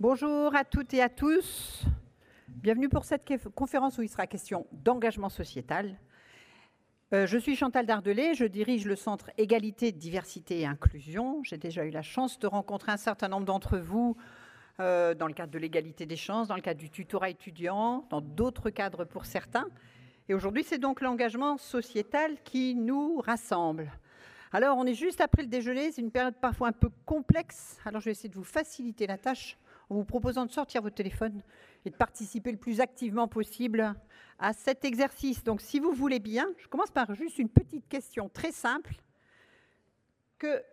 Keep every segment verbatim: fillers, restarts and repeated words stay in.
Bonjour à toutes et à tous. Bienvenue pour cette conférence où il sera question d'engagement sociétal. Euh, je suis Chantal Dardelé, je dirige le Centre Égalité, Diversité et Inclusion. J'ai déjà eu la chance de rencontrer un certain nombre d'entre vous euh, dans le cadre de l'égalité des chances, dans le cadre du tutorat étudiant, dans d'autres cadres pour certains. Et aujourd'hui, c'est donc l'engagement sociétal qui nous rassemble. Alors, on est juste après le déjeuner, c'est une période parfois un peu complexe. Alors, je vais essayer de vous faciliter la tâche en vous proposant de sortir votre téléphone et de participer le plus activement possible à cet exercice. Donc, si vous voulez bien, je commence par juste une petite question très simple. Que...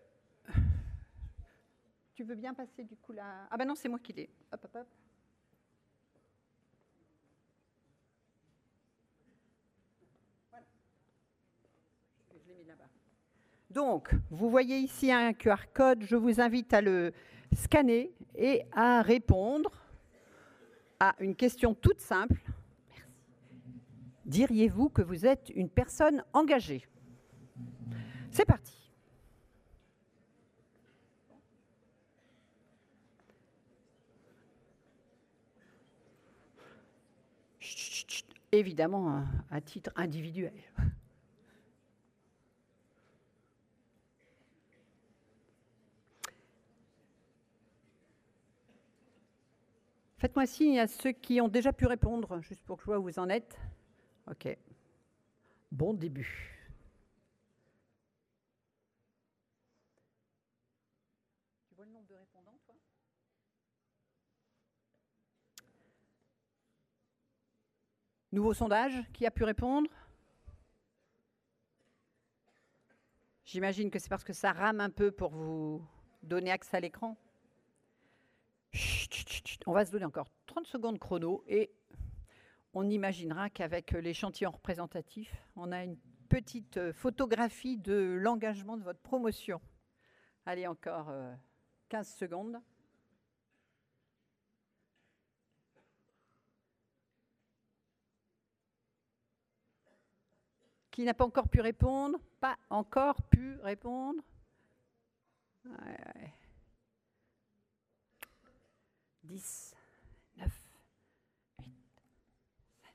Tu veux bien passer du coup là? Ah ben non, c'est moi qui l'ai. Hop, hop, hop. Voilà. Je l'ai mis là-bas. Donc, vous voyez ici un Q R code. Je vous invite à le scanner et à répondre à une question toute simple. Merci. Diriez-vous que vous êtes une personne engagée? C'est parti. Chut, chut, évidemment, à titre individuel. Faites-moi signe à ceux qui ont déjà pu répondre, juste pour que je vois où vous en êtes. OK. Bon début. Tu vois le nombre de répondants, toi? Nouveau sondage, qui a pu répondre? J'imagine que c'est parce que ça rame un peu pour vous donner accès à l'écran. Chut, chut, chut. On va se donner encore trente secondes chrono et on imaginera qu'avec l'échantillon représentatif, on a une petite photographie de l'engagement de votre promotion. Allez, encore quinze secondes. Qui n'a pas encore pu répondre? Pas encore pu répondre? Ouais, ouais. dix, neuf, huit, sept.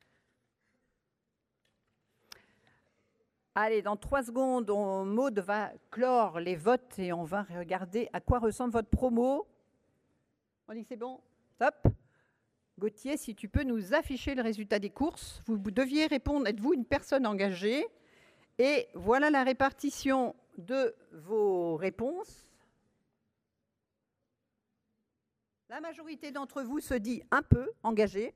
Allez, dans trois secondes, on, Maud va clore les votes et on va regarder à quoi ressemble votre promo. On dit que c'est bon? Top. Gauthier, si tu peux nous afficher le résultat des courses. Vous deviez répondre, êtes-vous une personne engagée? Et voilà la répartition de vos réponses. La majorité d'entre vous se dit un peu engagée.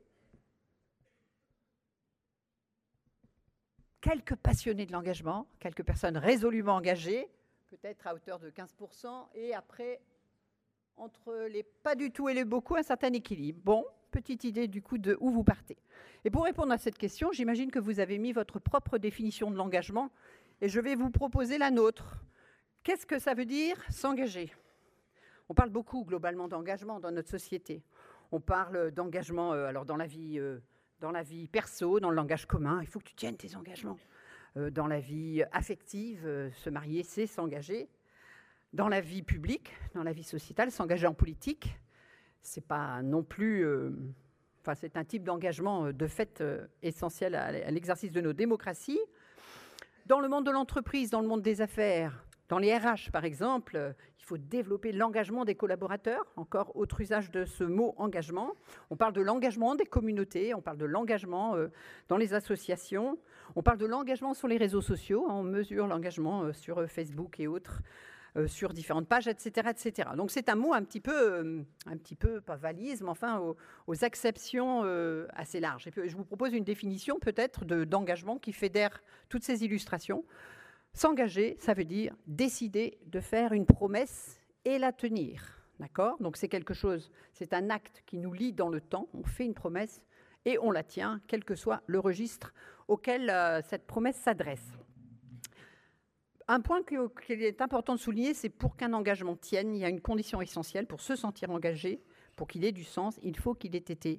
Quelques passionnés de l'engagement, quelques personnes résolument engagées, peut-être à hauteur de quinze pour cent, et après, entre les pas du tout et les beaucoup, un certain équilibre. Bon, petite idée du coup de où vous partez. Et pour répondre à cette question, j'imagine que vous avez mis votre propre définition de l'engagement, et je vais vous proposer la nôtre. Qu'est-ce que ça veut dire s'engager ? On parle beaucoup globalement d'engagement dans notre société. On parle d'engagement euh, alors dans la vie, euh, dans la vie perso, dans le langage commun. Il faut que tu tiennes tes engagements. Euh, dans la vie affective, euh, se marier, c'est s'engager. Dans la vie publique, dans la vie sociétale, s'engager en politique, c'est pas non plus. Euh, enfin, c'est un type d'engagement euh, de fait euh, essentiel à, à l'exercice de nos démocraties. Dans le monde de l'entreprise, dans le monde des affaires. Dans les R H, par exemple, euh, il faut développer l'engagement des collaborateurs. Encore autre usage de ce mot engagement. On parle de l'engagement des communautés, on parle de l'engagement euh, dans les associations, on parle de l'engagement sur les réseaux sociaux, on mesure l'engagement euh, sur euh, Facebook et autres, euh, sur différentes pages, et cetera, et cetera. Donc c'est un mot un petit peu, euh, un petit peu pas valise, mais enfin aux, aux acceptions euh, assez larges. Et puis, je vous propose une définition peut-être de, d'engagement qui fédère toutes ces illustrations. S'engager, ça veut dire décider de faire une promesse et la tenir. D'accord ? Donc c'est quelque chose, c'est un acte qui nous lie dans le temps. On fait une promesse et on la tient, quel que soit le registre auquel euh, cette promesse s'adresse. Un point qu'il est important de souligner, c'est pour qu'un engagement tienne, il y a une condition essentielle pour se sentir engagé, pour qu'il ait du sens, il faut qu'il ait été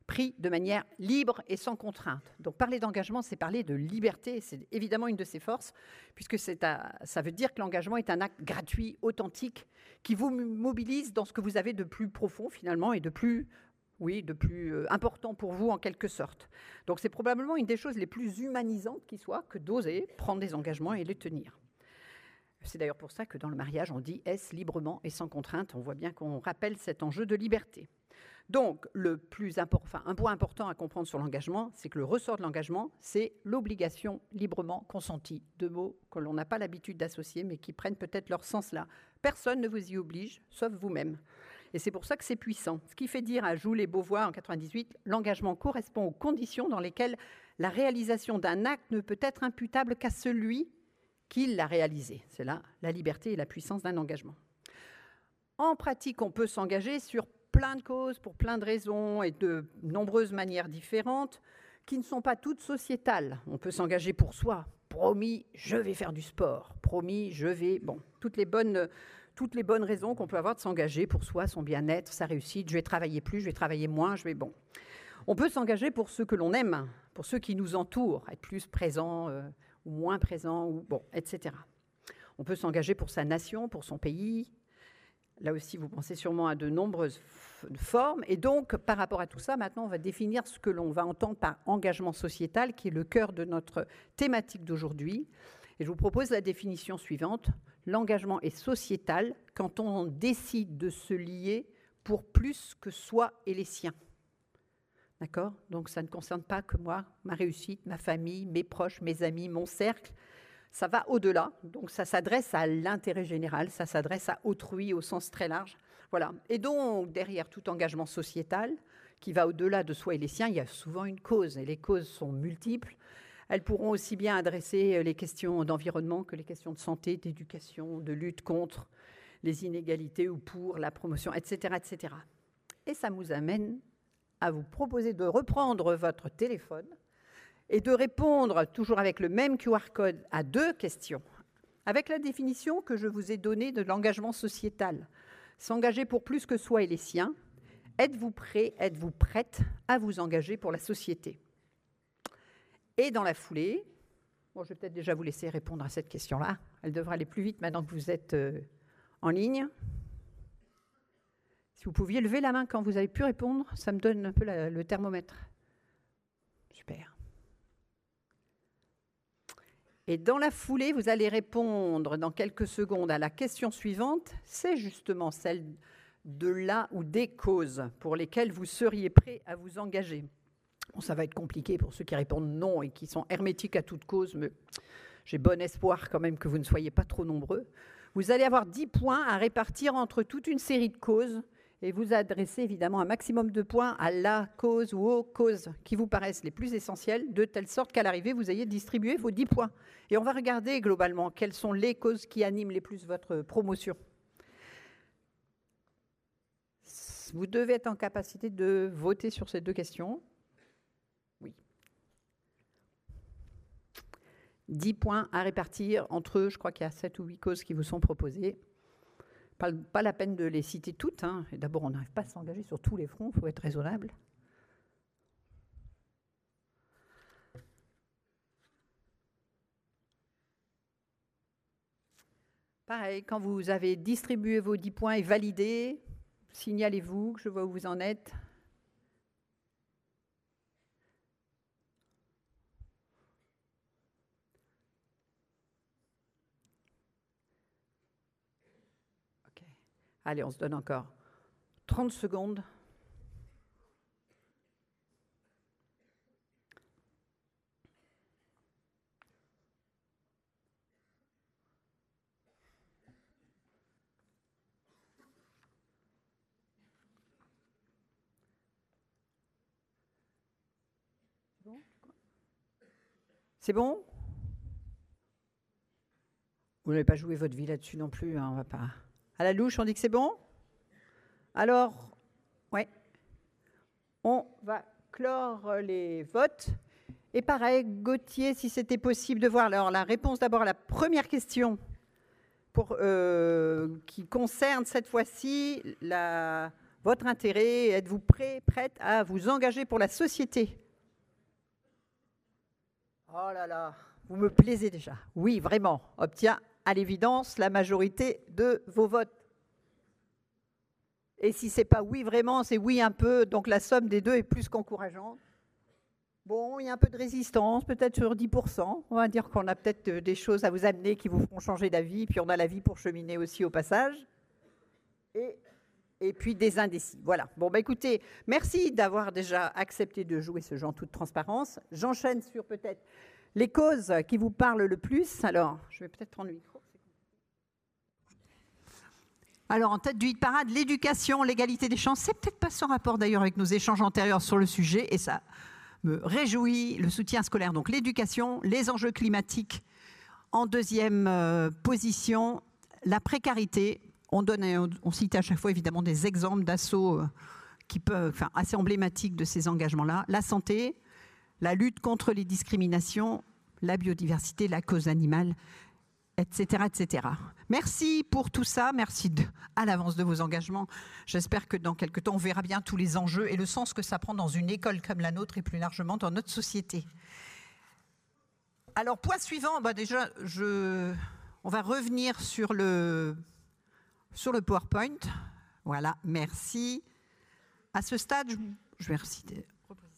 pris de manière libre et sans contrainte. Donc parler d'engagement, c'est parler de liberté, c'est évidemment une de ses forces, puisque c'est à, ça veut dire que l'engagement est un acte gratuit, authentique, qui vous mobilise dans ce que vous avez de plus profond finalement et de plus, oui, de plus euh, important pour vous en quelque sorte. Donc c'est probablement une des choses les plus humanisantes qui soit que d'oser prendre des engagements et les tenir. C'est d'ailleurs pour ça que dans le mariage, on dit « est-ce librement et sans contrainte ». On voit bien qu'on rappelle cet enjeu de liberté. Donc, le plus important, enfin, un point important à comprendre sur l'engagement, c'est que le ressort de l'engagement, c'est l'obligation librement consentie. Deux mots que l'on n'a pas l'habitude d'associer, mais qui prennent peut-être leur sens là. Personne ne vous y oblige, sauf vous-même. Et c'est pour ça que c'est puissant. Ce qui fait dire à Joule et Beauvois en quatre-vingt-dix-huit, l'engagement correspond aux conditions dans lesquelles la réalisation d'un acte ne peut être imputable qu'à celui qui l'a réalisé. C'est là la liberté et la puissance d'un engagement. En pratique, on peut s'engager sur plein de causes, pour plein de raisons et de nombreuses manières différentes qui ne sont pas toutes sociétales. On peut s'engager pour soi. Promis, je vais faire du sport. Promis, je vais... Bon, toutes les bonnes, toutes les bonnes raisons qu'on peut avoir de s'engager pour soi, son bien-être, sa réussite. Je vais travailler plus, je vais travailler moins, je vais... Bon. On peut s'engager pour ceux que l'on aime, pour ceux qui nous entourent, être plus présent euh, ou moins présent, ou bon, et cetera. On peut s'engager pour sa nation, pour son pays. Là aussi, vous pensez sûrement à de nombreuses formes. Et donc, par rapport à tout ça, maintenant, on va définir ce que l'on va entendre par engagement sociétal, qui est le cœur de notre thématique d'aujourd'hui. Et je vous propose la définition suivante. L'engagement est sociétal quand on décide de se lier pour plus que soi et les siens. D'accord ? Donc, ça ne concerne pas que moi, ma réussite, ma famille, mes proches, mes amis, mon cercle. Ça va au-delà, donc ça s'adresse à l'intérêt général, ça s'adresse à autrui au sens très large. Voilà. Et donc, derrière tout engagement sociétal, qui va au-delà de soi et les siens, il y a souvent une cause, et les causes sont multiples. Elles pourront aussi bien adresser les questions d'environnement que les questions de santé, d'éducation, de lutte contre les inégalités ou pour la promotion, et cetera, et cetera. Et ça nous amène à vous proposer de reprendre votre téléphone et de répondre, toujours avec le même Q R code, à deux questions, avec la définition que je vous ai donnée de l'engagement sociétal. S'engager pour plus que soi et les siens. Êtes-vous prêt, êtes-vous prête à vous engager pour la société ? Et dans la foulée, bon, je vais peut-être déjà vous laisser répondre à cette question-là. Elle devra aller plus vite maintenant que vous êtes euh, en ligne. Si vous pouviez lever la main quand vous avez pu répondre, ça me donne un peu la, le thermomètre. Super. Et dans la foulée, vous allez répondre dans quelques secondes à la question suivante. C'est justement celle de la ou des causes pour lesquelles vous seriez prêt à vous engager. Bon, ça va être compliqué pour ceux qui répondent non et qui sont hermétiques à toute cause, mais j'ai bon espoir quand même que vous ne soyez pas trop nombreux. Vous allez avoir dix points à répartir entre toute une série de causes et vous adressez évidemment un maximum de points à la cause ou aux causes qui vous paraissent les plus essentielles, de telle sorte qu'à l'arrivée, vous ayez distribué vos dix points. Et on va regarder globalement quelles sont les causes qui animent les plus votre promotion. Vous devez être en capacité de voter sur ces deux questions. Oui. dix points à répartir entre eux. Je crois qu'il y a sept ou huit causes qui vous sont proposées. Pas, pas la peine de les citer toutes. Hein. D'abord, on n'arrive pas à s'engager sur tous les fronts, il faut être raisonnable. Pareil, quand vous avez distribué vos dix points et validé, signalez-vous, que je vois où vous en êtes. Allez, on se donne encore trente secondes. C'est bon ? Vous n'avez pas joué votre vie là-dessus non plus, hein, on va pas... À la louche, on dit que c'est bon ? Alors, ouais, on va clore les votes. Et pareil, Gauthier, si c'était possible de voir alors, la réponse d'abord à la première question pour, euh, qui concerne cette fois-ci la, votre intérêt? Êtes-vous prêt, prête à vous engager pour la société? Oh là là, vous me plaisez déjà. Oui, vraiment, obtient à l'évidence la majorité de vos votes. Et si ce n'est pas oui vraiment, c'est oui un peu, donc la somme des deux est plus qu'encourageante. Bon, il y a un peu de résistance, peut-être sur dix pour cent. On va dire qu'on a peut-être des choses à vous amener qui vous feront changer d'avis, puis on a la vie pour cheminer aussi au passage. Et, et puis des indécis. Voilà. Bon, bah écoutez, merci d'avoir déjà accepté de jouer ce jeu en toute transparence. J'enchaîne sur peut-être les causes qui vous parlent le plus. Alors, je vais peut-être prendre le micro. Alors, en tête du hit parade, l'éducation, l'égalité des chances. C'est peut-être pas sans rapport d'ailleurs avec nos échanges antérieurs sur le sujet, et ça me réjouit. Le soutien scolaire, donc l'éducation, les enjeux climatiques. En deuxième euh, position, la précarité. On, donne, on, on cite à chaque fois évidemment des exemples d'assauts euh, qui peuvent, enfin, assez emblématiques de ces engagements-là. La santé, la lutte contre les discriminations, la biodiversité, la cause animale, et cetera, et cetera. Merci pour tout ça, merci de, à l'avance de vos engagements. J'espère que dans quelques temps, on verra bien tous les enjeux et le sens que ça prend dans une école comme la nôtre et plus largement dans notre société. Alors, point suivant, bah déjà, je, on va revenir sur le, sur le PowerPoint. Voilà, merci. À ce stade, je, je vais reciter.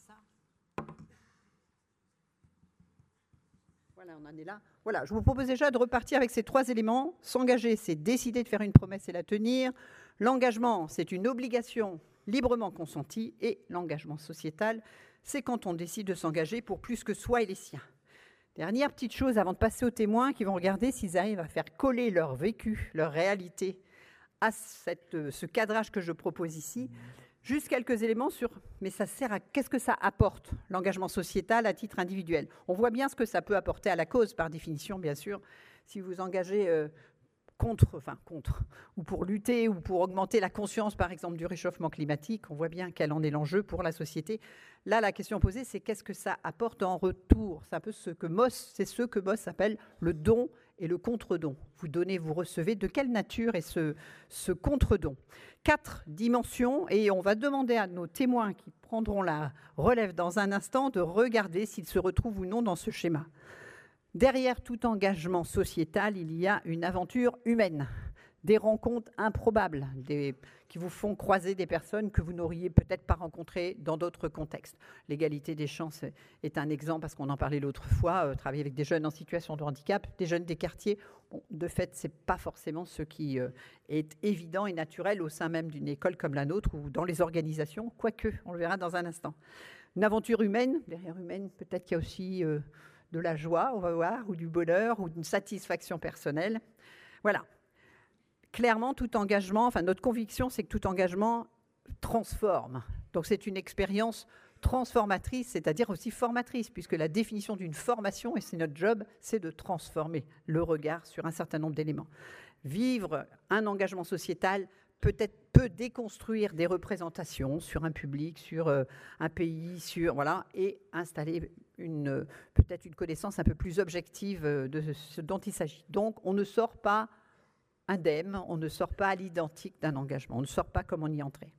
Voilà, on en est là. Voilà, je vous propose déjà de repartir avec ces trois éléments. S'engager, c'est décider de faire une promesse et la tenir. L'engagement, c'est une obligation librement consentie. Et l'engagement sociétal, c'est quand on décide de s'engager pour plus que soi et les siens. Dernière petite chose avant de passer aux témoins qui vont regarder s'ils arrivent à faire coller leur vécu, leur réalité à cette, ce cadrage que je propose ici. Juste quelques éléments sur, mais ça sert à, qu'est-ce que ça apporte, l'engagement sociétal à titre individuel? On voit bien ce que ça peut apporter à la cause, par définition, bien sûr. Si vous engagez euh, contre, enfin contre, ou pour lutter, ou pour augmenter la conscience, par exemple, du réchauffement climatique, on voit bien quel en est l'enjeu pour la société. Là, la question posée, c'est qu'est-ce que ça apporte en retour? C'est un peu ce que Moss, c'est ce que Moss appelle le don et le contre-don. Vous donnez, vous recevez. De quelle nature est ce, ce contre-don? Quatre dimensions, et on va demander à nos témoins qui prendront la relève dans un instant de regarder s'ils se retrouvent ou non dans ce schéma. Derrière tout engagement sociétal, il y a une aventure humaine, des rencontres improbables, des, qui vous font croiser des personnes que vous n'auriez peut-être pas rencontrées dans d'autres contextes. L'égalité des chances est un exemple, parce qu'on en parlait l'autre fois, euh, travailler avec des jeunes en situation de handicap, des jeunes des quartiers. Bon, de fait, ce n'est pas forcément ce qui euh, est évident et naturel au sein même d'une école comme la nôtre ou dans les organisations, quoique, on le verra dans un instant. Une aventure humaine, derrière humaine, peut-être qu'il y a aussi euh, de la joie, on va voir, ou du bonheur, ou d'une satisfaction personnelle. Voilà. Clairement, tout engagement, enfin notre conviction, c'est que tout engagement transforme. Donc c'est une expérience transformatrice, c'est-à-dire aussi formatrice, puisque la définition d'une formation, et c'est notre job, c'est de transformer le regard sur un certain nombre d'éléments. Vivre un engagement sociétal peut-être peut déconstruire des représentations sur un public, sur euh, un pays, sur voilà, et installer une peut-être une connaissance un peu plus objective de ce dont il s'agit. Donc on ne sort pas indemne, on ne sort pas à l'identique d'un engagement, on ne sort pas comme on y entrait.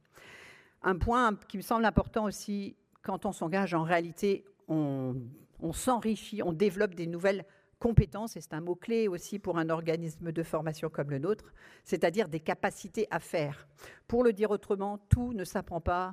Un point qui me semble important aussi, quand on s'engage, en réalité, on, on s'enrichit, on développe des nouvelles compétences, et c'est un mot-clé aussi pour un organisme de formation comme le nôtre, c'est-à-dire des capacités à faire. Pour le dire autrement, tout ne s'apprend pas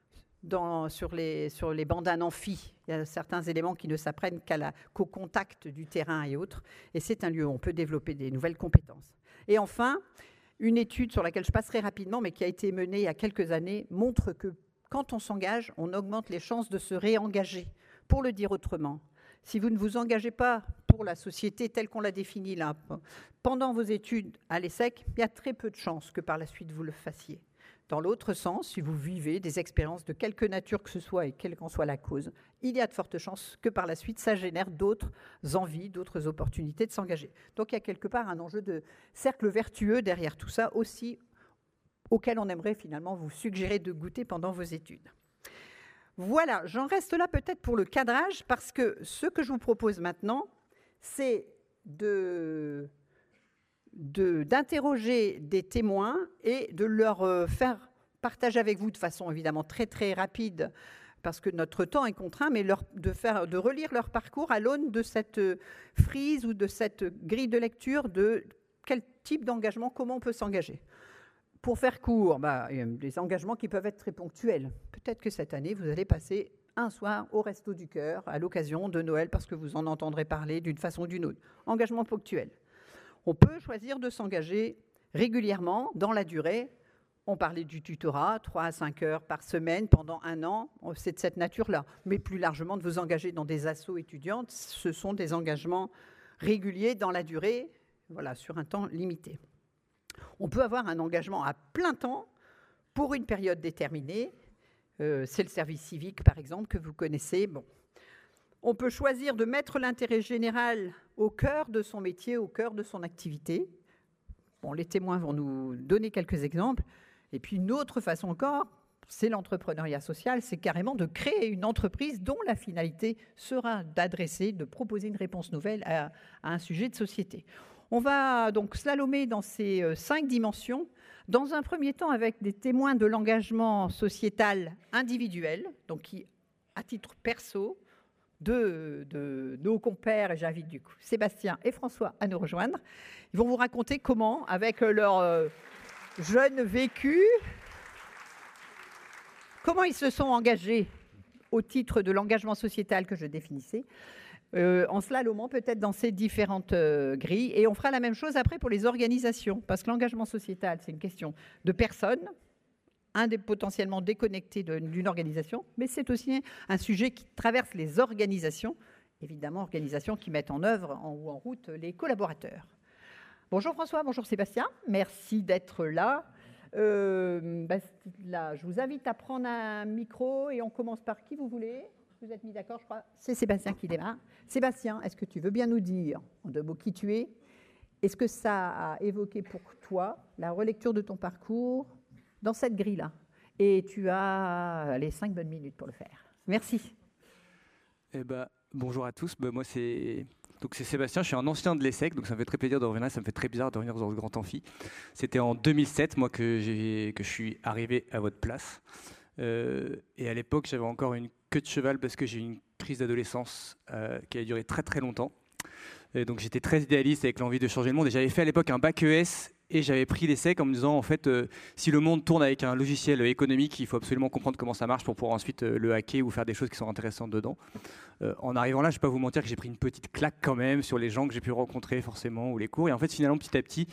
dans, sur, les, sur les bancs d'un amphi. Il y a certains éléments qui ne s'apprennent qu'à la, qu'au contact du terrain et autres, et c'est un lieu où on peut développer des nouvelles compétences. Et enfin, une étude sur laquelle je passerai rapidement, mais qui a été menée il y a quelques années, montre que quand on s'engage, on augmente les chances de se réengager. Pour le dire autrement, si vous ne vous engagez pas pour la société telle qu'on l'a définie là, pendant vos études à l'ESSEC, il y a très peu de chances que par la suite vous le fassiez. Dans l'autre sens, si vous vivez des expériences de quelque nature que ce soit et quelle qu'en soit la cause, il y a de fortes chances que par la suite, ça génère d'autres envies, d'autres opportunités de s'engager. Donc il y a quelque part un enjeu de cercle vertueux derrière tout ça aussi, auquel on aimerait finalement vous suggérer de goûter pendant vos études. Voilà, j'en reste là peut-être pour le cadrage, parce que ce que je vous propose maintenant, c'est de... De, d'interroger des témoins et de leur euh, faire partager avec vous de façon évidemment très très rapide, parce que notre temps est contraint, mais leur, de, faire, de relire leur parcours à l'aune de cette frise ou de cette grille de lecture de quel type d'engagement, comment on peut s'engager. Pour faire court, bah, il y a des engagements qui peuvent être très ponctuels. Peut-être que cette année, vous allez passer un soir au Resto du Cœur à l'occasion de Noël, parce que vous en entendrez parler d'une façon ou d'une autre. Engagement ponctuel. On peut choisir de s'engager régulièrement dans la durée. On parlait du tutorat, trois à cinq heures par semaine pendant un an, c'est de cette nature-là. Mais plus largement, de vous engager dans des assos étudiantes, ce sont des engagements réguliers dans la durée, voilà, sur un temps limité. On peut avoir un engagement à plein temps pour une période déterminée. Euh, c'est le service civique, par exemple, que vous connaissez. Bon. On peut choisir de mettre l'intérêt général au cœur de son métier, au cœur de son activité. Bon, les témoins vont nous donner quelques exemples. Et puis une autre façon encore, c'est l'entrepreneuriat social, c'est carrément de créer une entreprise dont la finalité sera d'adresser, de proposer une réponse nouvelle à, à un sujet de société. On va donc slalomer dans ces euh, cinq dimensions, dans un premier temps avec des témoins de l'engagement sociétal individuel, donc qui, à titre perso, de, de nos compères, et j'invite du coup Sébastien et François à nous rejoindre. Ils vont vous raconter comment, avec leur... Euh, jeunes vécus, comment ils se sont engagés au titre de l'engagement sociétal que je définissais, euh, en slalomant peut-être dans ces différentes euh, grilles. Et on fera la même chose après pour les organisations, parce que l'engagement sociétal, c'est une question de personnes, un des potentiellement déconnectés d'une organisation, mais c'est aussi un sujet qui traverse les organisations, évidemment organisations qui mettent en œuvre en, ou en route les collaborateurs. Bonjour François, bonjour Sébastien, merci d'être là. Euh, bah, là. Je vous invite à prendre un micro et on commence par qui vous voulez. Vous êtes mis d'accord, je crois. C'est Sébastien qui démarre. Sébastien, est-ce que tu veux bien nous dire, en deux mots, qui tu es? Est-ce que ça a évoqué pour toi la relecture de ton parcours dans cette grille-là? Et tu as les cinq bonnes minutes pour le faire. Merci. Eh ben, bonjour à tous, ben, moi c'est... Donc c'est Sébastien, je suis un ancien de l'ESSEC, donc ça me fait très plaisir de revenir là, ça me fait très bizarre de revenir dans ce grand amphi. C'était en deux mille sept, moi, que, j'ai, que je suis arrivé à votre place. Euh, et à l'époque, j'avais encore une queue de cheval parce que j'ai eu une crise d'adolescence euh, qui a duré très très longtemps. Et donc j'étais très idéaliste avec l'envie de changer le monde. Et j'avais fait à l'époque un bac E S et j'avais pris l'ESSEC en me disant, en fait, euh, si le monde tourne avec un logiciel économique, il faut absolument comprendre comment ça marche pour pouvoir ensuite euh, le hacker ou faire des choses qui sont intéressantes dedans. Euh, en arrivant là, je ne vais pas vous mentir que j'ai pris une petite claque quand même sur les gens que j'ai pu rencontrer forcément ou les cours. Et en fait, finalement, petit à petit,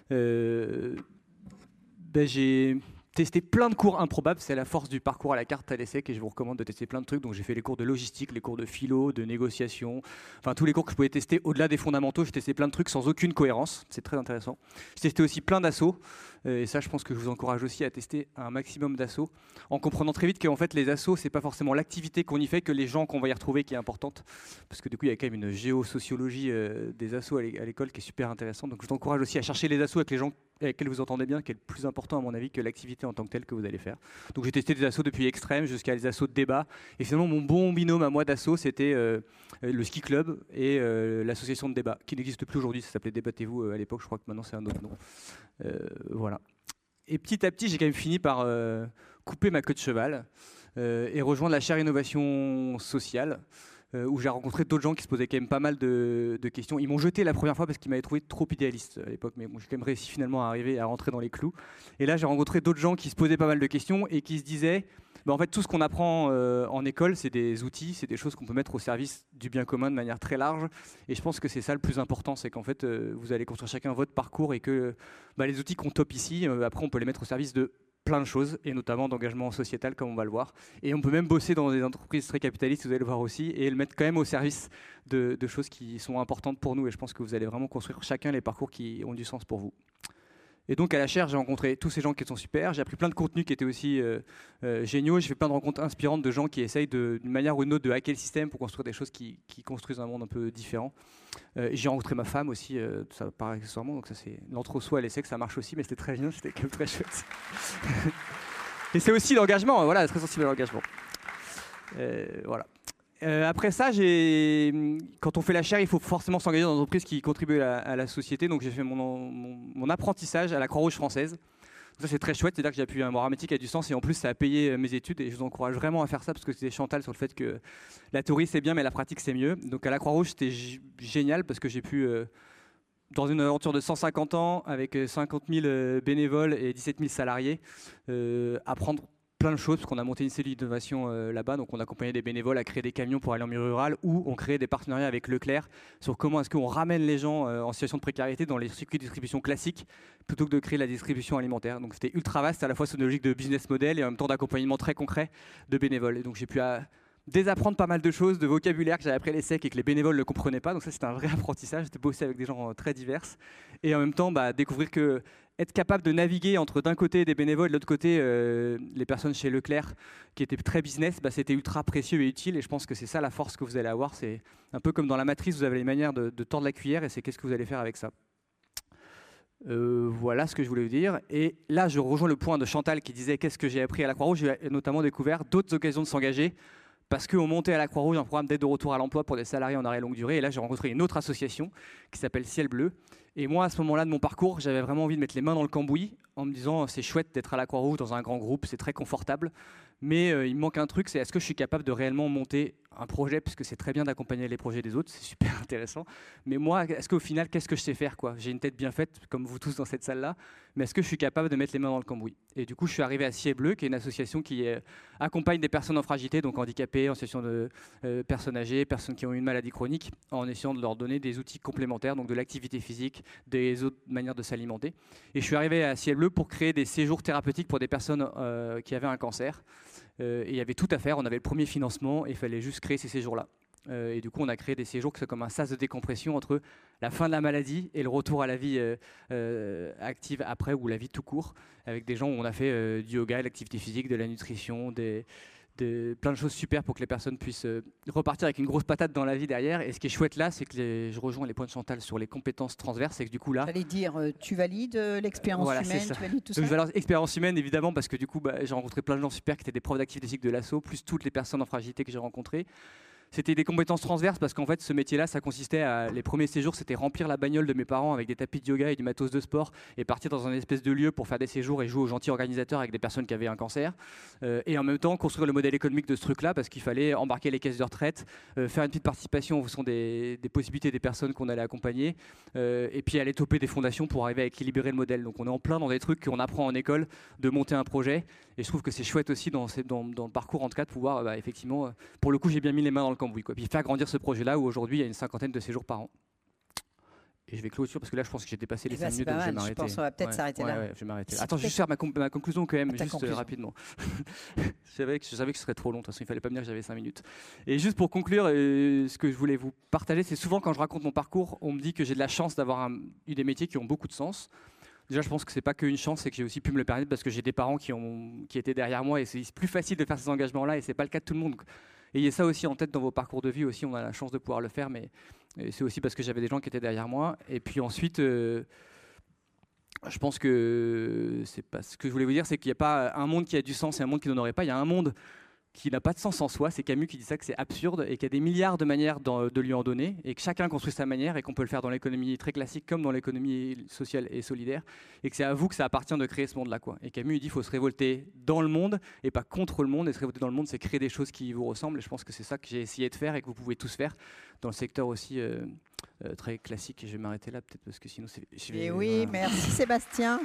euh, ben, j'ai testé plein de cours improbables. C'est la force du parcours à la carte à l'ESSEC et je vous recommande de tester plein de trucs. Donc j'ai fait les cours de logistique, les cours de philo, de négociation, enfin tous les cours que je pouvais tester au-delà des fondamentaux. J'ai testé plein de trucs sans aucune cohérence. C'est très intéressant. J'ai testé aussi plein d'assauts. Et ça, je pense que je vous encourage aussi à tester un maximum d'assauts, en comprenant très vite qu'en fait, les assos, c'est pas forcément l'activité qu'on y fait, que les gens qu'on va y retrouver qui est importante. Parce que du coup, il y a quand même une géosociologie euh, des assos à l'école qui est super intéressante. Donc, je vous encourage aussi à chercher les assos avec les gens avec lesquels vous entendez bien, qui est le plus important, à mon avis, que l'activité en tant que telle que vous allez faire. Donc, j'ai testé des assos depuis extrême jusqu'à les assos de débat. Et finalement, mon bon binôme à moi d'assos, c'était euh, le ski club et euh, l'association de débat, qui n'existe plus aujourd'hui. Ça s'appelait Débattez-vous euh, à l'époque. Je crois que maintenant, c'est un autre nom. Euh, voilà. Et petit à petit, j'ai quand même fini par euh, couper ma queue de cheval euh, et rejoindre la chaire innovation sociale, euh, où j'ai rencontré d'autres gens qui se posaient quand même pas mal de, de questions. Ils m'ont jeté la première fois parce qu'ils m'avaient trouvé trop idéaliste à l'époque, mais bon, j'ai quand même réussi finalement à arriver à rentrer dans les clous. Et là, j'ai rencontré d'autres gens qui se posaient pas mal de questions et qui se disaient, bah, en fait, tout ce qu'on apprend euh, en école, c'est des outils, c'est des choses qu'on peut mettre au service du bien commun de manière très large. Et je pense que c'est ça le plus important, c'est qu'en fait, euh, vous allez construire chacun votre parcours et que bah, les outils qu'on top ici, euh, après, on peut les mettre au service de plein de choses, et notamment d'engagement sociétal, comme on va le voir. Et on peut même bosser dans des entreprises très capitalistes, vous allez le voir aussi, et le mettre quand même au service de, de choses qui sont importantes pour nous. Et je pense que vous allez vraiment construire chacun les parcours qui ont du sens pour vous. Et donc à la chaire, j'ai rencontré tous ces gens qui sont super. J'ai appris plein de contenus qui étaient aussi euh, euh, géniaux. J'ai fait plein de rencontres inspirantes de gens qui essayent d'une manière ou d'une autre de hacker le système pour construire des choses qui, qui construisent un monde un peu différent. Euh, j'ai rencontré ma femme aussi, euh, ça paraît accessoirement. Donc ça c'est l'entre-soi, elle essaie que ça marche aussi, mais c'était très bien, c'était quand même très chouette. Et c'est aussi l'engagement, voilà, très sensible à l'engagement. Euh, voilà. Euh, après ça, j'ai... quand on fait la chaire, il faut forcément s'engager dans une entreprise qui contribue à la, à la société. Donc j'ai fait mon, mon, mon apprentissage à la Croix-Rouge française. Ça, c'est très chouette, c'est-à-dire que j'ai appuyé un Moramétique qui a du sens et en plus, ça a payé mes études et je vous encourage vraiment à faire ça parce que c'était Chantal sur le fait que la théorie, c'est bien, mais la pratique, c'est mieux. Donc à la Croix-Rouge, c'était g- génial parce que j'ai pu, euh, dans une aventure de cent cinquante ans, avec cinquante mille euh, bénévoles et dix-sept mille salariés, euh, apprendre plein de choses, parce qu'on a monté une cellule d'innovation euh, là-bas, donc on accompagnait des bénévoles à créer des camions pour aller en milieu rural, ou on créait des partenariats avec Leclerc sur comment est-ce qu'on ramène les gens euh, en situation de précarité dans les circuits de distribution classiques, plutôt que de créer la distribution alimentaire. Donc c'était ultra vaste, à la fois sur une logique de business model et en même temps d'accompagnement très concret de bénévoles. Et donc j'ai pu euh, désapprendre pas mal de choses, de vocabulaire que j'avais appris à l'ESSEC et que les bénévoles ne comprenaient pas, donc ça c'était un vrai apprentissage, j'étais bossé avec des gens euh, très divers, et en même temps bah, découvrir que être capable de naviguer entre d'un côté des bénévoles et de l'autre côté euh, les personnes chez Leclerc qui étaient très business, bah, c'était ultra précieux et utile et je pense que c'est ça la force que vous allez avoir. C'est un peu comme dans la matrice, vous avez les manières de, de tordre la cuillère et c'est qu'est-ce que vous allez faire avec ça. Euh, voilà ce que je voulais vous dire. Et là, je rejoins le point de Chantal qui disait qu'est-ce que j'ai appris à la Croix-Rouge. J'ai notamment découvert d'autres occasions de s'engager parce qu'on montait à la Croix-Rouge un programme d'aide de retour à l'emploi pour des salariés en arrêt longue durée. Et là, j'ai rencontré une autre association qui s'appelle Ciel Bleu. Et moi, à ce moment-là de mon parcours, j'avais vraiment envie de mettre les mains dans le cambouis en me disant c'est chouette d'être à la Croix-Rouge dans un grand groupe, c'est très confortable. Mais euh, il me manque un truc, c'est est-ce que je suis capable de réellement monter un projet, parce que c'est très bien d'accompagner les projets des autres, c'est super intéressant. Mais moi, est-ce qu'au final, qu'est-ce que je sais faire quoi? J'ai une tête bien faite, comme vous tous dans cette salle-là, mais est-ce que je suis capable de mettre les mains dans le cambouis? Et du coup, je suis arrivé à Ciel Bleu, qui est une association qui euh, accompagne des personnes en fragilité, donc handicapées, en situation de euh, personnes âgées, personnes qui ont une maladie chronique, en essayant de leur donner des outils complémentaires, donc de l'activité physique, des autres manières de s'alimenter. Et je suis arrivé à Ciel Bleu pour créer des séjours thérapeutiques pour des personnes euh, qui avaient un cancer. Euh, et il y avait tout à faire, on avait le premier financement et il fallait juste créer ces séjours-là. Euh, et du coup, on a créé des séjours qui sont comme un sas de décompression entre la fin de la maladie et le retour à la vie euh, euh, active après, ou la vie tout court, avec des gens où on a fait euh, du yoga, de l'activité physique, de la nutrition, des, des, plein de choses super pour que les personnes puissent euh, repartir avec une grosse patate dans la vie derrière. Et ce qui est chouette là, c'est que les, je rejoins les points de Chantal sur les compétences transverses, c'est que du coup là... J'allais dire, euh, tu valides euh, l'expérience Voilà, humaine, c'est ça. tu valides tout Donc, ça. alors, expérience humaine évidemment, parce que du coup bah, j'ai rencontré plein de gens super qui étaient des profs d'activité physique de l'Asso, plus toutes les personnes en fragilité que j'ai rencontrées. C'était des compétences transverses parce qu'en fait ce métier-là, ça consistait à, les premiers séjours, c'était remplir la bagnole de mes parents avec des tapis de yoga et du matos de sport et partir dans un espèce de lieu pour faire des séjours et jouer aux gentils organisateurs avec des personnes qui avaient un cancer, euh, et en même temps construire le modèle économique de ce truc-là parce qu'il fallait embarquer les caisses de retraite, euh, faire une petite participation en fonction des, des possibilités des personnes qu'on allait accompagner, euh, et puis aller toper des fondations pour arriver à équilibrer le modèle. Donc on est en plein dans des trucs qu'on apprend en école, de monter un projet, et je trouve que c'est chouette aussi dans, dans, dans le parcours en tout cas de pouvoir bah, effectivement, pour le coup j'ai bien mis les mains dans le cambouis quoi. Puis faire grandir ce projet-là où aujourd'hui il y a une cinquantaine de séjours par an. Et je vais clôturer parce que là je pense que j'ai dépassé les Eh ben, cinq minutes, donc je vais m'arrêter. Je pense qu'on va peut-être Ouais, s'arrêter ouais, là. ouais, je vais m'arrêter. C'est Attends, je vais peut-être- juste faire ma, com- ma conclusion quand même, Ta juste euh, conclusion. rapidement. je, savais que, je savais que ce serait trop long, de toute façon il fallait pas me dire que j'avais cinq minutes. Et juste pour conclure, euh, ce que je voulais vous partager, c'est souvent quand je raconte mon parcours, on me dit que j'ai de la chance d'avoir un- eu des métiers qui ont beaucoup de sens. Déjà, je pense que c'est pas qu'une chance, c'est que j'ai aussi pu me le permettre parce que j'ai des parents qui, ont, qui étaient derrière moi et c'est plus facile de faire ces engagements-là et c'est pas le cas de tout le monde. Ayez ça aussi en tête dans vos parcours de vie aussi, on a la chance de pouvoir le faire, mais c'est aussi parce que j'avais des gens qui étaient derrière moi. Et puis ensuite, euh, je pense que c'est pas ce que je voulais vous dire, c'est qu'il n'y a pas un monde qui a du sens et un monde qui n'en aurait pas. Il y a un monde qui n'a pas de sens en soi. C'est Camus qui dit ça, que c'est absurde et qu'il y a des milliards de manières de lui en donner et que chacun construit sa manière et qu'on peut le faire dans l'économie très classique comme dans l'économie sociale et solidaire et que c'est à vous que ça appartient de créer ce monde-là, quoi. Et Camus il dit qu'il faut se révolter dans le monde et pas contre le monde, et se révolter dans le monde c'est créer des choses qui vous ressemblent, et je pense que c'est ça que j'ai essayé de faire et que vous pouvez tous faire dans le secteur aussi euh, euh, très classique. Et je vais m'arrêter là peut-être parce que sinon c'est... je vais- Et oui, voilà. merci Sébastien.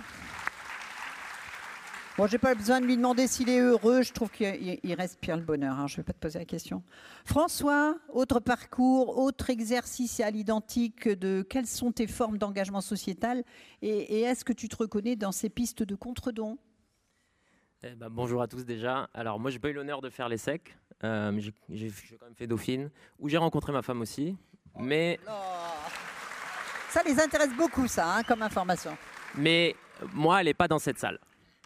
Bon, j'ai pas besoin de lui demander s'il est heureux, je trouve qu'il il respire le bonheur, hein. Je ne vais pas te poser la question. François, autre parcours, autre exercice à l'identique de quelles sont tes formes d'engagement sociétal et, et est-ce que tu te reconnais dans ces pistes de contre-don? Eh ben, bonjour à tous déjà. Alors moi, j'ai pas eu l'honneur de faire l'ESSEC, euh, mais j'ai, j'ai, j'ai quand même fait Dauphine, où j'ai rencontré ma femme aussi. Mais, Oh. Ça les intéresse beaucoup, ça, hein, comme information. mais moi, elle n'est pas dans cette salle.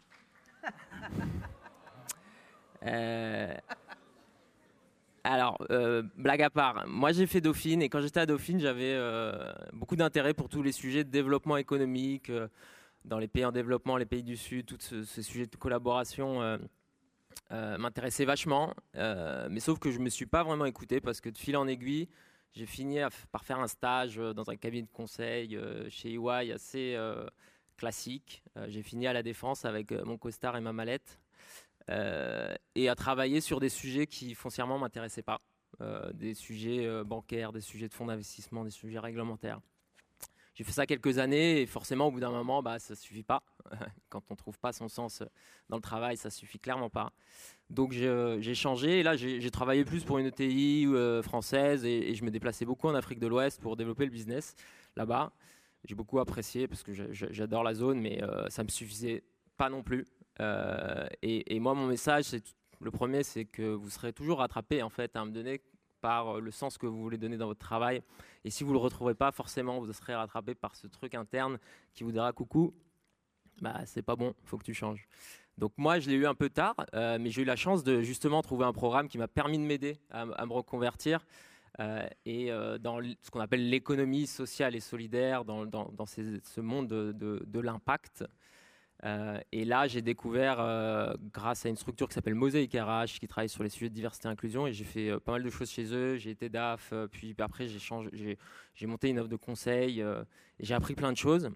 Euh, alors, euh, blague à part, moi j'ai fait Dauphine et quand j'étais à Dauphine, j'avais euh, beaucoup d'intérêt pour tous les sujets de développement économique, euh, dans les pays en développement, les pays du Sud, tous ce, ces sujets de collaboration euh, euh, m'intéressaient vachement, euh, mais sauf que je ne me suis pas vraiment écouté parce que de fil en aiguille, j'ai fini à f- par faire un stage euh, dans un cabinet de conseil euh, chez E Y assez euh, classique. Euh, j'ai fini à la Défense avec euh, mon costard et ma mallette euh, et à travailler sur des sujets qui foncièrement ne m'intéressaient pas. Euh, des sujets euh, bancaires, des sujets de fonds d'investissement, des sujets réglementaires. J'ai fait ça quelques années et forcément au bout d'un moment, bah, ça ne suffit pas. Quand on ne trouve pas son sens dans le travail, ça ne suffit clairement pas. Donc j'ai changé et là j'ai travaillé plus pour une E T I euh, française et, et je me déplaçais beaucoup en Afrique de l'Ouest pour développer le business là-bas. J'ai beaucoup apprécié parce que j'adore la zone, mais euh, ça ne me suffisait pas non plus. Euh, et, et moi mon message, le premier, c'est que vous serez toujours rattrapé en fait à un moment donné par le sens que vous voulez donner dans votre travail. Et si vous ne le retrouvez pas, forcément, vous serez rattrapé par ce truc interne qui vous dira « coucou, bah, c'est pas bon, il faut que tu changes ». Donc moi, je l'ai eu un peu tard, euh, mais j'ai eu la chance de justement trouver un programme qui m'a permis de m'aider à, à me reconvertir euh, et euh, dans ce qu'on appelle l'économie sociale et solidaire, dans, dans, dans ces, ce monde de, de, de l'impact. Euh, et là, j'ai découvert, euh, grâce à une structure qui s'appelle Mosaïque R H, qui travaille sur les sujets de diversité et inclusion, et j'ai fait euh, pas mal de choses chez eux. J'ai été D A F, euh, puis après, j'ai monté une offre de conseil, euh, et j'ai appris plein de choses.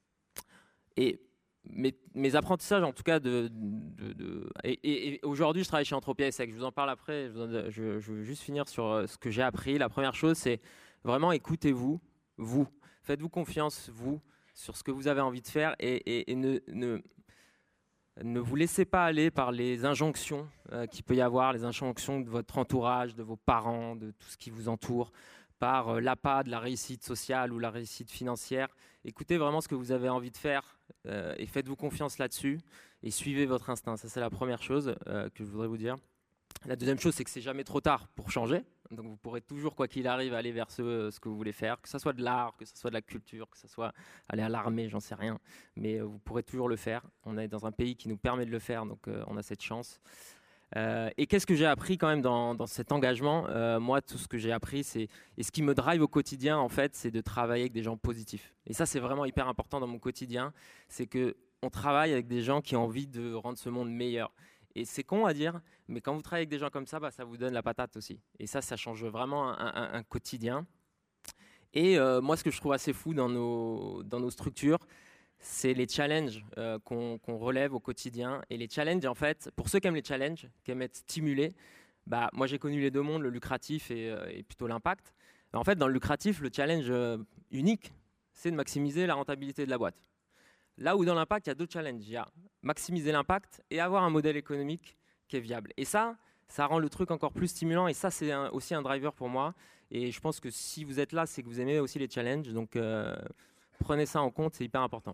Et mes, mes apprentissages, en tout cas, de, de, de et, et, et aujourd'hui, je travaille chez Entropia E S S E C. Je vous en parle après. Je, vous en, je, je veux juste finir sur euh, ce que j'ai appris. La première chose, c'est vraiment écoutez-vous, vous. Faites-vous confiance, vous, sur ce que vous avez envie de faire et, et, et ne, ne, ne vous laissez pas aller par les injonctions euh, qu'il peut y avoir, les injonctions de votre entourage, de vos parents, de tout ce qui vous entoure, par euh, l'appât de la réussite sociale ou la réussite financière. Écoutez vraiment ce que vous avez envie de faire euh, et faites-vous confiance là-dessus et suivez votre instinct. Ça, c'est la première chose euh, que je voudrais vous dire. La deuxième chose, c'est que c'est jamais trop tard pour changer. Donc vous pourrez toujours, quoi qu'il arrive, aller vers ce, ce que vous voulez faire, que ce soit de l'art, que ce soit de la culture, que ce soit aller à l'armée, j'en sais rien. Mais euh, vous pourrez toujours le faire. On est dans un pays qui nous permet de le faire, donc euh, on a cette chance. Euh, et qu'est-ce que j'ai appris quand même dans, dans cet engagement euh, Moi, tout ce que j'ai appris, c'est et ce qui me drive au quotidien, en fait, c'est de travailler avec des gens positifs. Et ça, c'est vraiment hyper important dans mon quotidien. C'est que on travaille avec des gens qui ont envie de rendre ce monde meilleur. Et c'est con à dire, mais quand vous travaillez avec des gens comme ça, bah, ça vous donne la patate aussi. Et ça, ça change vraiment un, un, un quotidien. Et euh, moi, ce que je trouve assez fou dans nos, dans nos structures, c'est les challenges euh, qu'on qu'on relève au quotidien. Et les challenges, en fait, pour ceux qui aiment les challenges, qui aiment être stimulés, bah, moi, j'ai connu les deux mondes, le lucratif et, euh, et plutôt l'impact. En fait, dans le lucratif, le challenge euh, unique, c'est de maximiser la rentabilité de la boîte. Là où dans l'impact, il y a deux challenges. Il y a maximiser l'impact et avoir un modèle économique qui est viable. Et ça, ça rend le truc encore plus stimulant. Et ça, c'est aussi un driver pour moi. Et je pense que si vous êtes là, c'est que vous aimez aussi les challenges. Donc, euh, prenez ça en compte, c'est hyper important.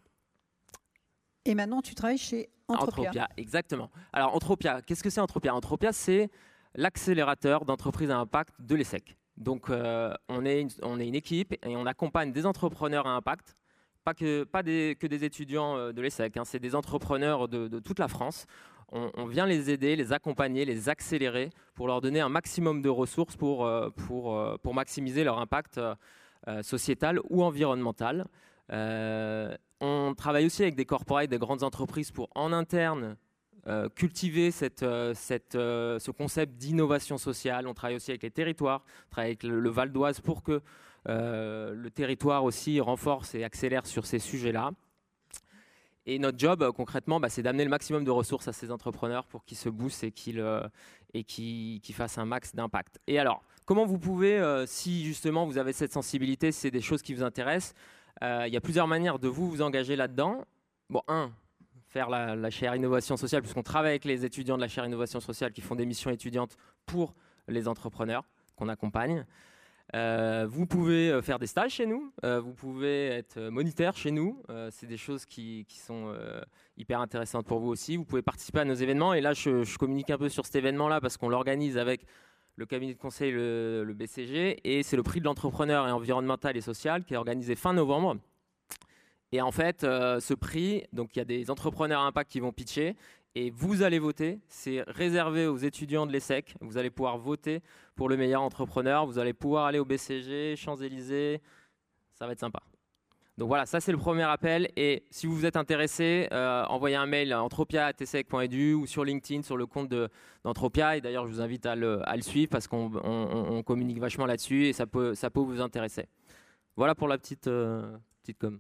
Et maintenant, tu travailles chez Entropia. Entropia, exactement. Alors, Entropia, qu'est-ce que c'est Entropia? Entropia, c'est l'accélérateur d'entreprises à impact de l'E S S E C. Donc, euh, on, est une, on est une équipe et on accompagne des entrepreneurs à impact. Pas, que, pas des, que des étudiants de l'E S S E C, hein, c'est des entrepreneurs de, de toute la France. On, on vient les aider, les accompagner, les accélérer pour leur donner un maximum de ressources pour, pour, pour maximiser leur impact euh, sociétal ou environnemental. Euh, on travaille aussi avec des corporates, des grandes entreprises pour en interne euh, cultiver cette, euh, cette, euh, ce concept d'innovation sociale. On travaille aussi avec les territoires, on travaille avec le, le Val d'Oise pour que Euh, le territoire aussi renforce et accélère sur ces sujets-là. Et notre job, euh, concrètement, bah, c'est d'amener le maximum de ressources à ces entrepreneurs pour qu'ils se boostent et qu'ils euh, et qu'ils, qu'ils fassent un max d'impact. Et alors, comment vous pouvez, euh, si justement vous avez cette sensibilité, si c'est des choses qui vous intéressent, euh, il y a plusieurs manières de vous vous engager là-dedans. Bon, un, faire la, la chaire innovation sociale, puisqu'on travaille avec les étudiants de la chaire innovation sociale qui font des missions étudiantes pour les entrepreneurs qu'on accompagne. Euh, vous pouvez faire des stages chez nous, euh, vous pouvez être moniteur chez nous, euh, c'est des choses qui, qui sont euh, hyper intéressantes pour vous aussi. Vous pouvez participer à nos événements et là je, je communique un peu sur cet événement-là parce qu'on l'organise avec le cabinet de conseil, le, le B C G, et c'est le prix de l'entrepreneur et environnemental et social qui est organisé fin novembre. Et en fait, euh, ce prix, donc il y a des entrepreneurs à impact qui vont pitcher. Et vous allez voter, c'est réservé aux étudiants de l'E S S E C. Vous allez pouvoir voter pour le meilleur entrepreneur. Vous allez pouvoir aller au B C G, Champs-Élysées. Ça va être sympa. Donc voilà, ça c'est le premier appel. Et si vous vous êtes intéressé, euh, envoyez un mail à entropia arobase t s e c point e d u ou sur LinkedIn, sur le compte d'Entropia. Et d'ailleurs, je vous invite à le, à le suivre parce qu'on on, on communique vachement là-dessus et ça peut, ça peut vous intéresser. Voilà pour la petite, euh, petite com.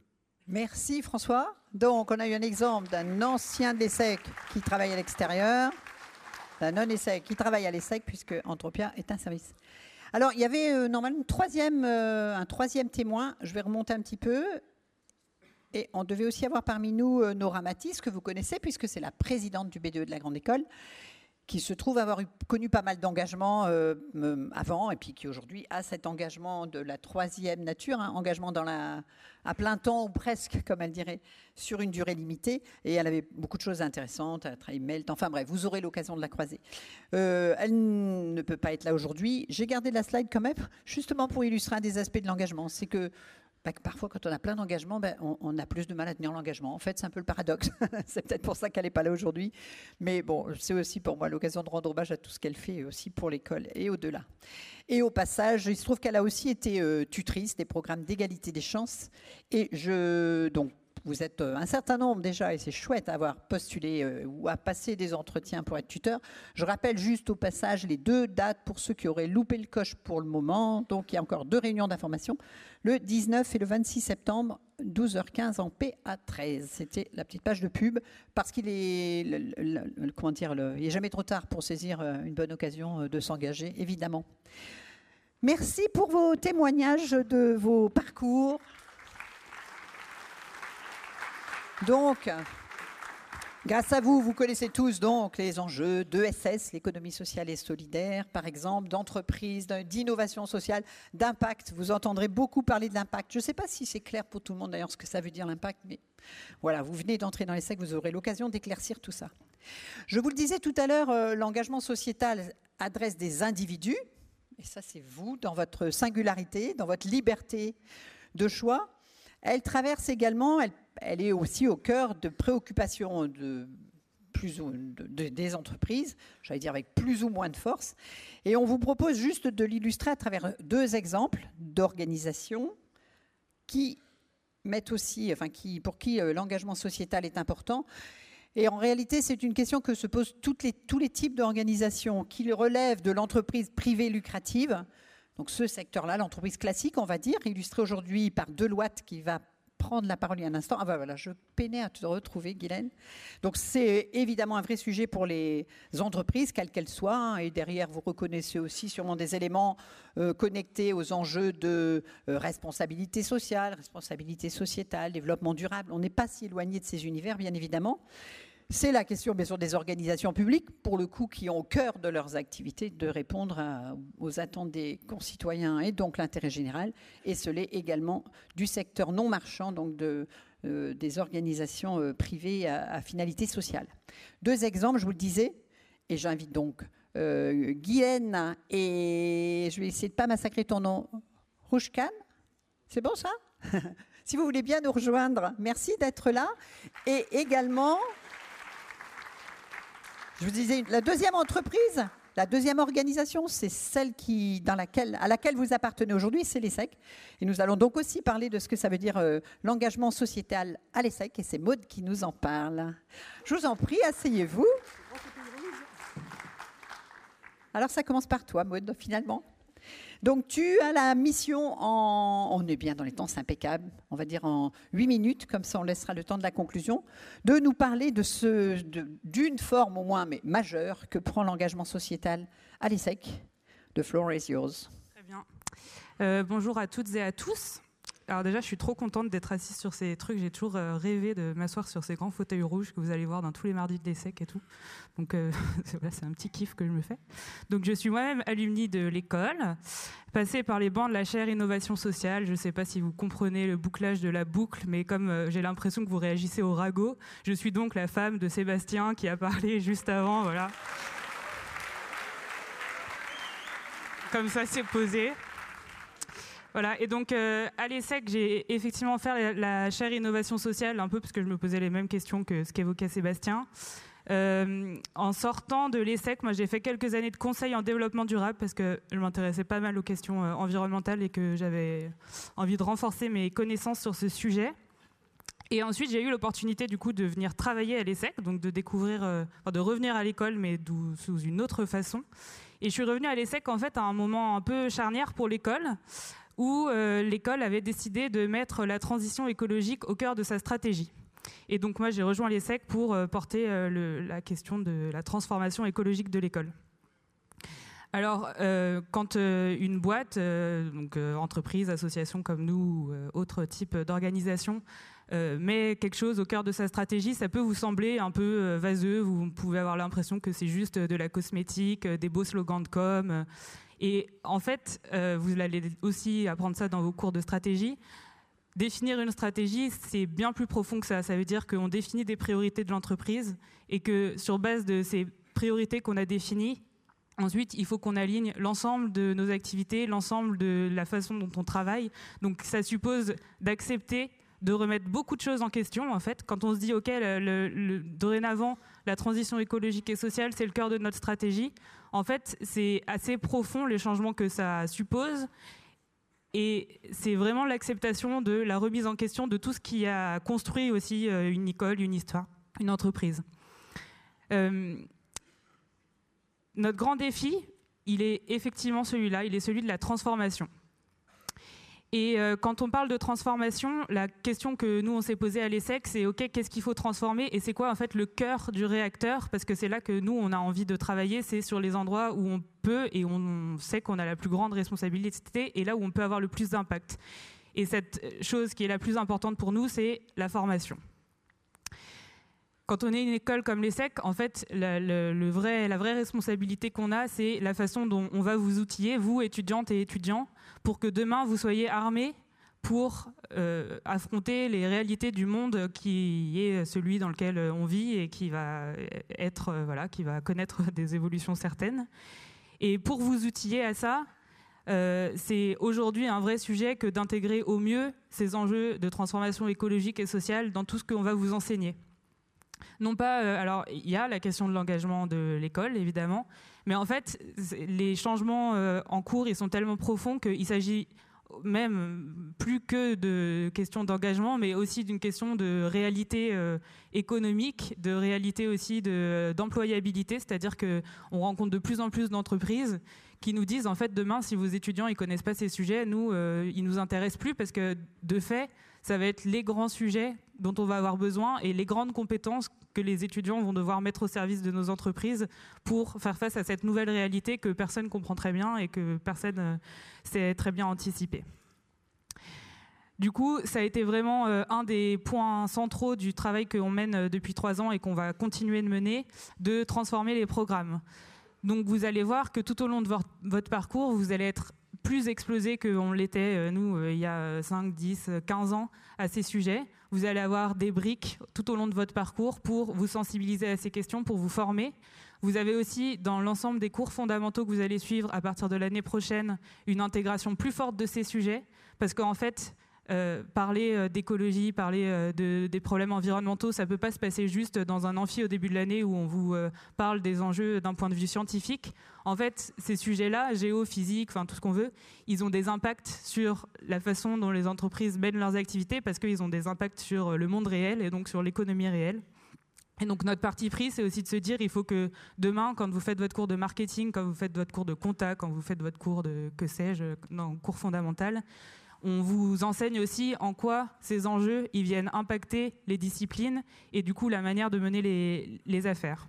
Merci François. Donc on a eu un exemple d'un ancien de l'ESSEC qui travaille à l'extérieur, d'un non-ESSEC qui travaille à l'ESSEC, puisque Entropia est un service. Alors il y avait euh, normalement une troisième, euh, un troisième témoin, je vais remonter un petit peu. Et on devait aussi avoir parmi nous euh, Nora Matisse, que vous connaissez, puisque c'est la présidente du B D E de la Grande École, qui se trouve avoir eu, connu pas mal d'engagements euh, euh, avant, et puis qui aujourd'hui a cet engagement de la troisième nature, hein, engagement dans la, à plein temps, ou presque, comme elle dirait, sur une durée limitée. Et elle avait beaucoup de choses intéressantes, elle a travaillé Melt, enfin bref, vous aurez l'occasion de la croiser. Euh, elle ne peut pas être là aujourd'hui. J'ai gardé la slide quand même, justement pour illustrer un des aspects de l'engagement. C'est que parfois, quand on a plein d'engagements, ben, on, on a plus de mal à tenir l'engagement. En fait, c'est un peu le paradoxe. C'est peut-être pour ça qu'elle n'est pas là aujourd'hui. Mais bon, c'est aussi pour moi l'occasion de rendre hommage à tout ce qu'elle fait aussi pour l'école et au-delà. Et au passage, il se trouve qu'elle a aussi été euh, tutrice des programmes d'égalité des chances. Et je, donc, vous êtes un certain nombre déjà, et c'est chouette à avoir postulé euh, ou à passer des entretiens pour être tuteur. Je rappelle juste au passage les deux dates pour ceux qui auraient loupé le coche pour le moment. Donc, il y a encore deux réunions d'information, le dix-neuf et le vingt-six septembre, douze heures quinze en P A treize. C'était la petite page de pub, parce qu'il est, le, le, le, comment dire, le, il n'est jamais trop tard pour saisir une bonne occasion de s'engager, évidemment. Merci pour vos témoignages de vos parcours. Donc, grâce à vous, vous connaissez tous donc les enjeux d'E S S, l'économie sociale et solidaire, par exemple, d'entreprise, d'innovation sociale, d'impact. Vous entendrez beaucoup parler de l'impact. Je ne sais pas si c'est clair pour tout le monde d'ailleurs ce que ça veut dire l'impact, mais voilà, vous venez d'entrer dans l'ESSEC, vous aurez l'occasion d'éclaircir tout ça. Je vous le disais tout à l'heure, euh, l'engagement sociétal adresse des individus, et ça c'est vous, dans votre singularité, dans votre liberté de choix. Elle traverse également, elle, elle est aussi au cœur de préoccupations de plus ou, de, de, des entreprises, j'allais dire avec plus ou moins de force. Et on vous propose juste de l'illustrer à travers deux exemples d'organisations qui mettent aussi, enfin qui, pour qui euh, l'engagement sociétal est important. Et en réalité, c'est une question que se posent toutes les, tous les types d'organisations qui relèvent de l'entreprise privée lucrative. Donc ce secteur-là, l'entreprise classique, on va dire, illustré aujourd'hui par Deloitte qui va prendre la parole il y a un instant. Ah ben voilà, je peinais à te retrouver, Guylaine. Donc c'est évidemment un vrai sujet pour les entreprises, quelles qu'elles soient. Hein, et derrière, vous reconnaissez aussi sûrement des éléments euh, connectés aux enjeux de euh, responsabilité sociale, responsabilité sociétale, développement durable. On n'est pas si éloigné de ces univers, bien évidemment. C'est la question, bien sûr, des organisations publiques, pour le coup, qui ont au cœur de leurs activités de répondre à, aux attentes des concitoyens et donc l'intérêt général. Et ce l'est également du secteur non marchand, donc de, euh, des organisations euh, privées à, à finalité sociale. Deux exemples, je vous le disais, et j'invite donc euh, Guylaine et je vais essayer de ne pas massacrer ton nom, Rouchkan. C'est bon ça? Si vous voulez bien nous rejoindre, merci d'être là. Et également... Je vous disais, la deuxième entreprise, la deuxième organisation, c'est celle qui, dans laquelle, à laquelle vous appartenez aujourd'hui, c'est l'ESSEC. Et nous allons donc aussi parler de ce que ça veut dire euh, l'engagement sociétal à l'ESSEC. Et c'est Maud qui nous en parle. Je vous en prie, asseyez-vous. Alors ça commence par toi, Maud, finalement. Donc tu as la mission en, on est bien dans les temps, c'est impeccable, on va dire en huit minutes, comme ça on laissera le temps de la conclusion, de nous parler de ce, de, d'une forme au moins, mais majeure, que prend l'engagement sociétal à l'ESSEC. The floor is yours. Très bien. Euh, bonjour à toutes et à tous. Alors déjà, je suis trop contente d'être assise sur ces trucs. J'ai toujours euh, rêvé de m'asseoir sur ces grands fauteuils rouges que vous allez voir dans tous les mardis de l'ESSEC et tout. Donc euh, c'est, voilà, c'est un petit kiff que je me fais. Donc je suis moi-même alumni de l'école, passée par les bancs de la chaire Innovation Sociale. Je ne sais pas si vous comprenez le bouclage de la boucle, mais comme euh, j'ai l'impression que vous réagissez au ragot, je suis donc la femme de Sébastien qui a parlé juste avant. Voilà. Comme ça, c'est posé. Voilà, et donc euh, à l'ESSEC, j'ai effectivement fait la, la chaire Innovation Sociale, un peu parce que je me posais les mêmes questions que ce qu'évoquait Sébastien. Euh, en sortant de l'ESSEC, moi j'ai fait quelques années de conseil en développement durable parce que je m'intéressais pas mal aux questions euh, environnementales et que j'avais envie de renforcer mes connaissances sur ce sujet. Et ensuite, j'ai eu l'opportunité du coup de venir travailler à l'ESSEC, donc de découvrir, euh, enfin, de revenir à l'école, mais sous une autre façon. Et je suis revenue à l'ESSEC en fait à un moment un peu charnière pour l'école, où euh, l'école avait décidé de mettre la transition écologique au cœur de sa stratégie. Et donc moi j'ai rejoint l'ESSEC pour euh, porter euh, le, la question de la transformation écologique de l'école. Alors, euh, quand euh, une boîte, euh, donc euh, entreprise, association comme nous, ou euh, autre type d'organisation, euh, met quelque chose au cœur de sa stratégie, ça peut vous sembler un peu euh, vaseux, vous pouvez avoir l'impression que c'est juste de la cosmétique, euh, des beaux slogans de com. Euh, et en fait, euh, vous allez aussi apprendre ça dans vos cours de stratégie. Définir une stratégie, c'est bien plus profond que ça. Ça veut dire qu'on définit des priorités de l'entreprise et que sur base de ces priorités qu'on a définies, ensuite, il faut qu'on aligne l'ensemble de nos activités, l'ensemble de la façon dont on travaille. Donc, ça suppose d'accepter de remettre beaucoup de choses en question, en fait. Quand on se dit, OK, le, le, le, dorénavant, la transition écologique et sociale, c'est le cœur de notre stratégie, en fait, c'est assez profond les changements que ça suppose. Et c'est vraiment l'acceptation de la remise en question de tout ce qui a construit aussi une école, une histoire, une entreprise. Euh, Notre grand défi, il est effectivement celui-là, il est celui de la transformation. Et euh, quand on parle de transformation, la question que nous on s'est posée à l'ESSEC, c'est OK, qu'est-ce qu'il faut transformer et c'est quoi en fait le cœur du réacteur? Parce que c'est là que nous on a envie de travailler, c'est sur les endroits où on peut et on sait qu'on a la plus grande responsabilité et là où on peut avoir le plus d'impact. Et cette chose qui est la plus importante pour nous, c'est la formation. Quand on est une école comme l'ESSEC, en fait, la, le, le vrai, la vraie responsabilité qu'on a, c'est la façon dont on va vous outiller, vous, étudiantes et étudiants, pour que demain, vous soyez armés pour euh, affronter les réalités du monde qui est celui dans lequel on vit et qui va, être, euh, voilà, qui va connaître des évolutions certaines. Et pour vous outiller à ça, euh, c'est aujourd'hui un vrai sujet que d'intégrer au mieux ces enjeux de transformation écologique et sociale dans tout ce qu'on va vous enseigner. Non pas, euh, alors il y a la question de l'engagement de l'école évidemment, mais en fait les changements euh, en cours ils sont tellement profonds qu'il s'agit même plus que de questions d'engagement, mais aussi d'une question de réalité euh, économique, de réalité aussi de, d'employabilité, c'est-à-dire qu'on rencontre de plus en plus d'entreprises qui nous disent en fait demain si vos étudiants ils connaissent pas ces sujets, nous euh, ils nous intéressent plus parce que de fait ça va être les grands sujets dont on va avoir besoin et les grandes compétences que les étudiants vont devoir mettre au service de nos entreprises pour faire face à cette nouvelle réalité que personne comprend très bien et que personne euh, sait très bien anticiper. Du coup, ça a été vraiment euh, un des points centraux du travail qu'on mène euh, depuis trois ans et qu'on va continuer de mener, de transformer les programmes. Donc vous allez voir que tout au long de vo- votre parcours, vous allez être plus explosé qu'on l'était, euh, nous, euh, il y a cinq, dix, quinze ans, à ces sujets. Vous allez avoir des briques tout au long de votre parcours pour vous sensibiliser à ces questions, pour vous former. Vous avez aussi, dans l'ensemble des cours fondamentaux que vous allez suivre à partir de l'année prochaine, une intégration plus forte de ces sujets, parce qu'en fait, Euh, parler euh, d'écologie, parler euh, de, des problèmes environnementaux, ça ne peut pas se passer juste dans un amphi au début de l'année où on vous euh, parle des enjeux d'un point de vue scientifique. En fait, ces sujets-là, géo, physique, enfin tout ce qu'on veut, ils ont des impacts sur la façon dont les entreprises mènent leurs activités parce qu'ils ont des impacts sur le monde réel et donc sur l'économie réelle. Et donc notre parti pris, c'est aussi de se dire il faut que demain, quand vous faites votre cours de marketing, quand vous faites votre cours de compta, quand vous faites votre cours de, que sais-je, non, cours fondamental, on vous enseigne aussi en quoi ces enjeux ils viennent impacter les disciplines et du coup la manière de mener les, les affaires.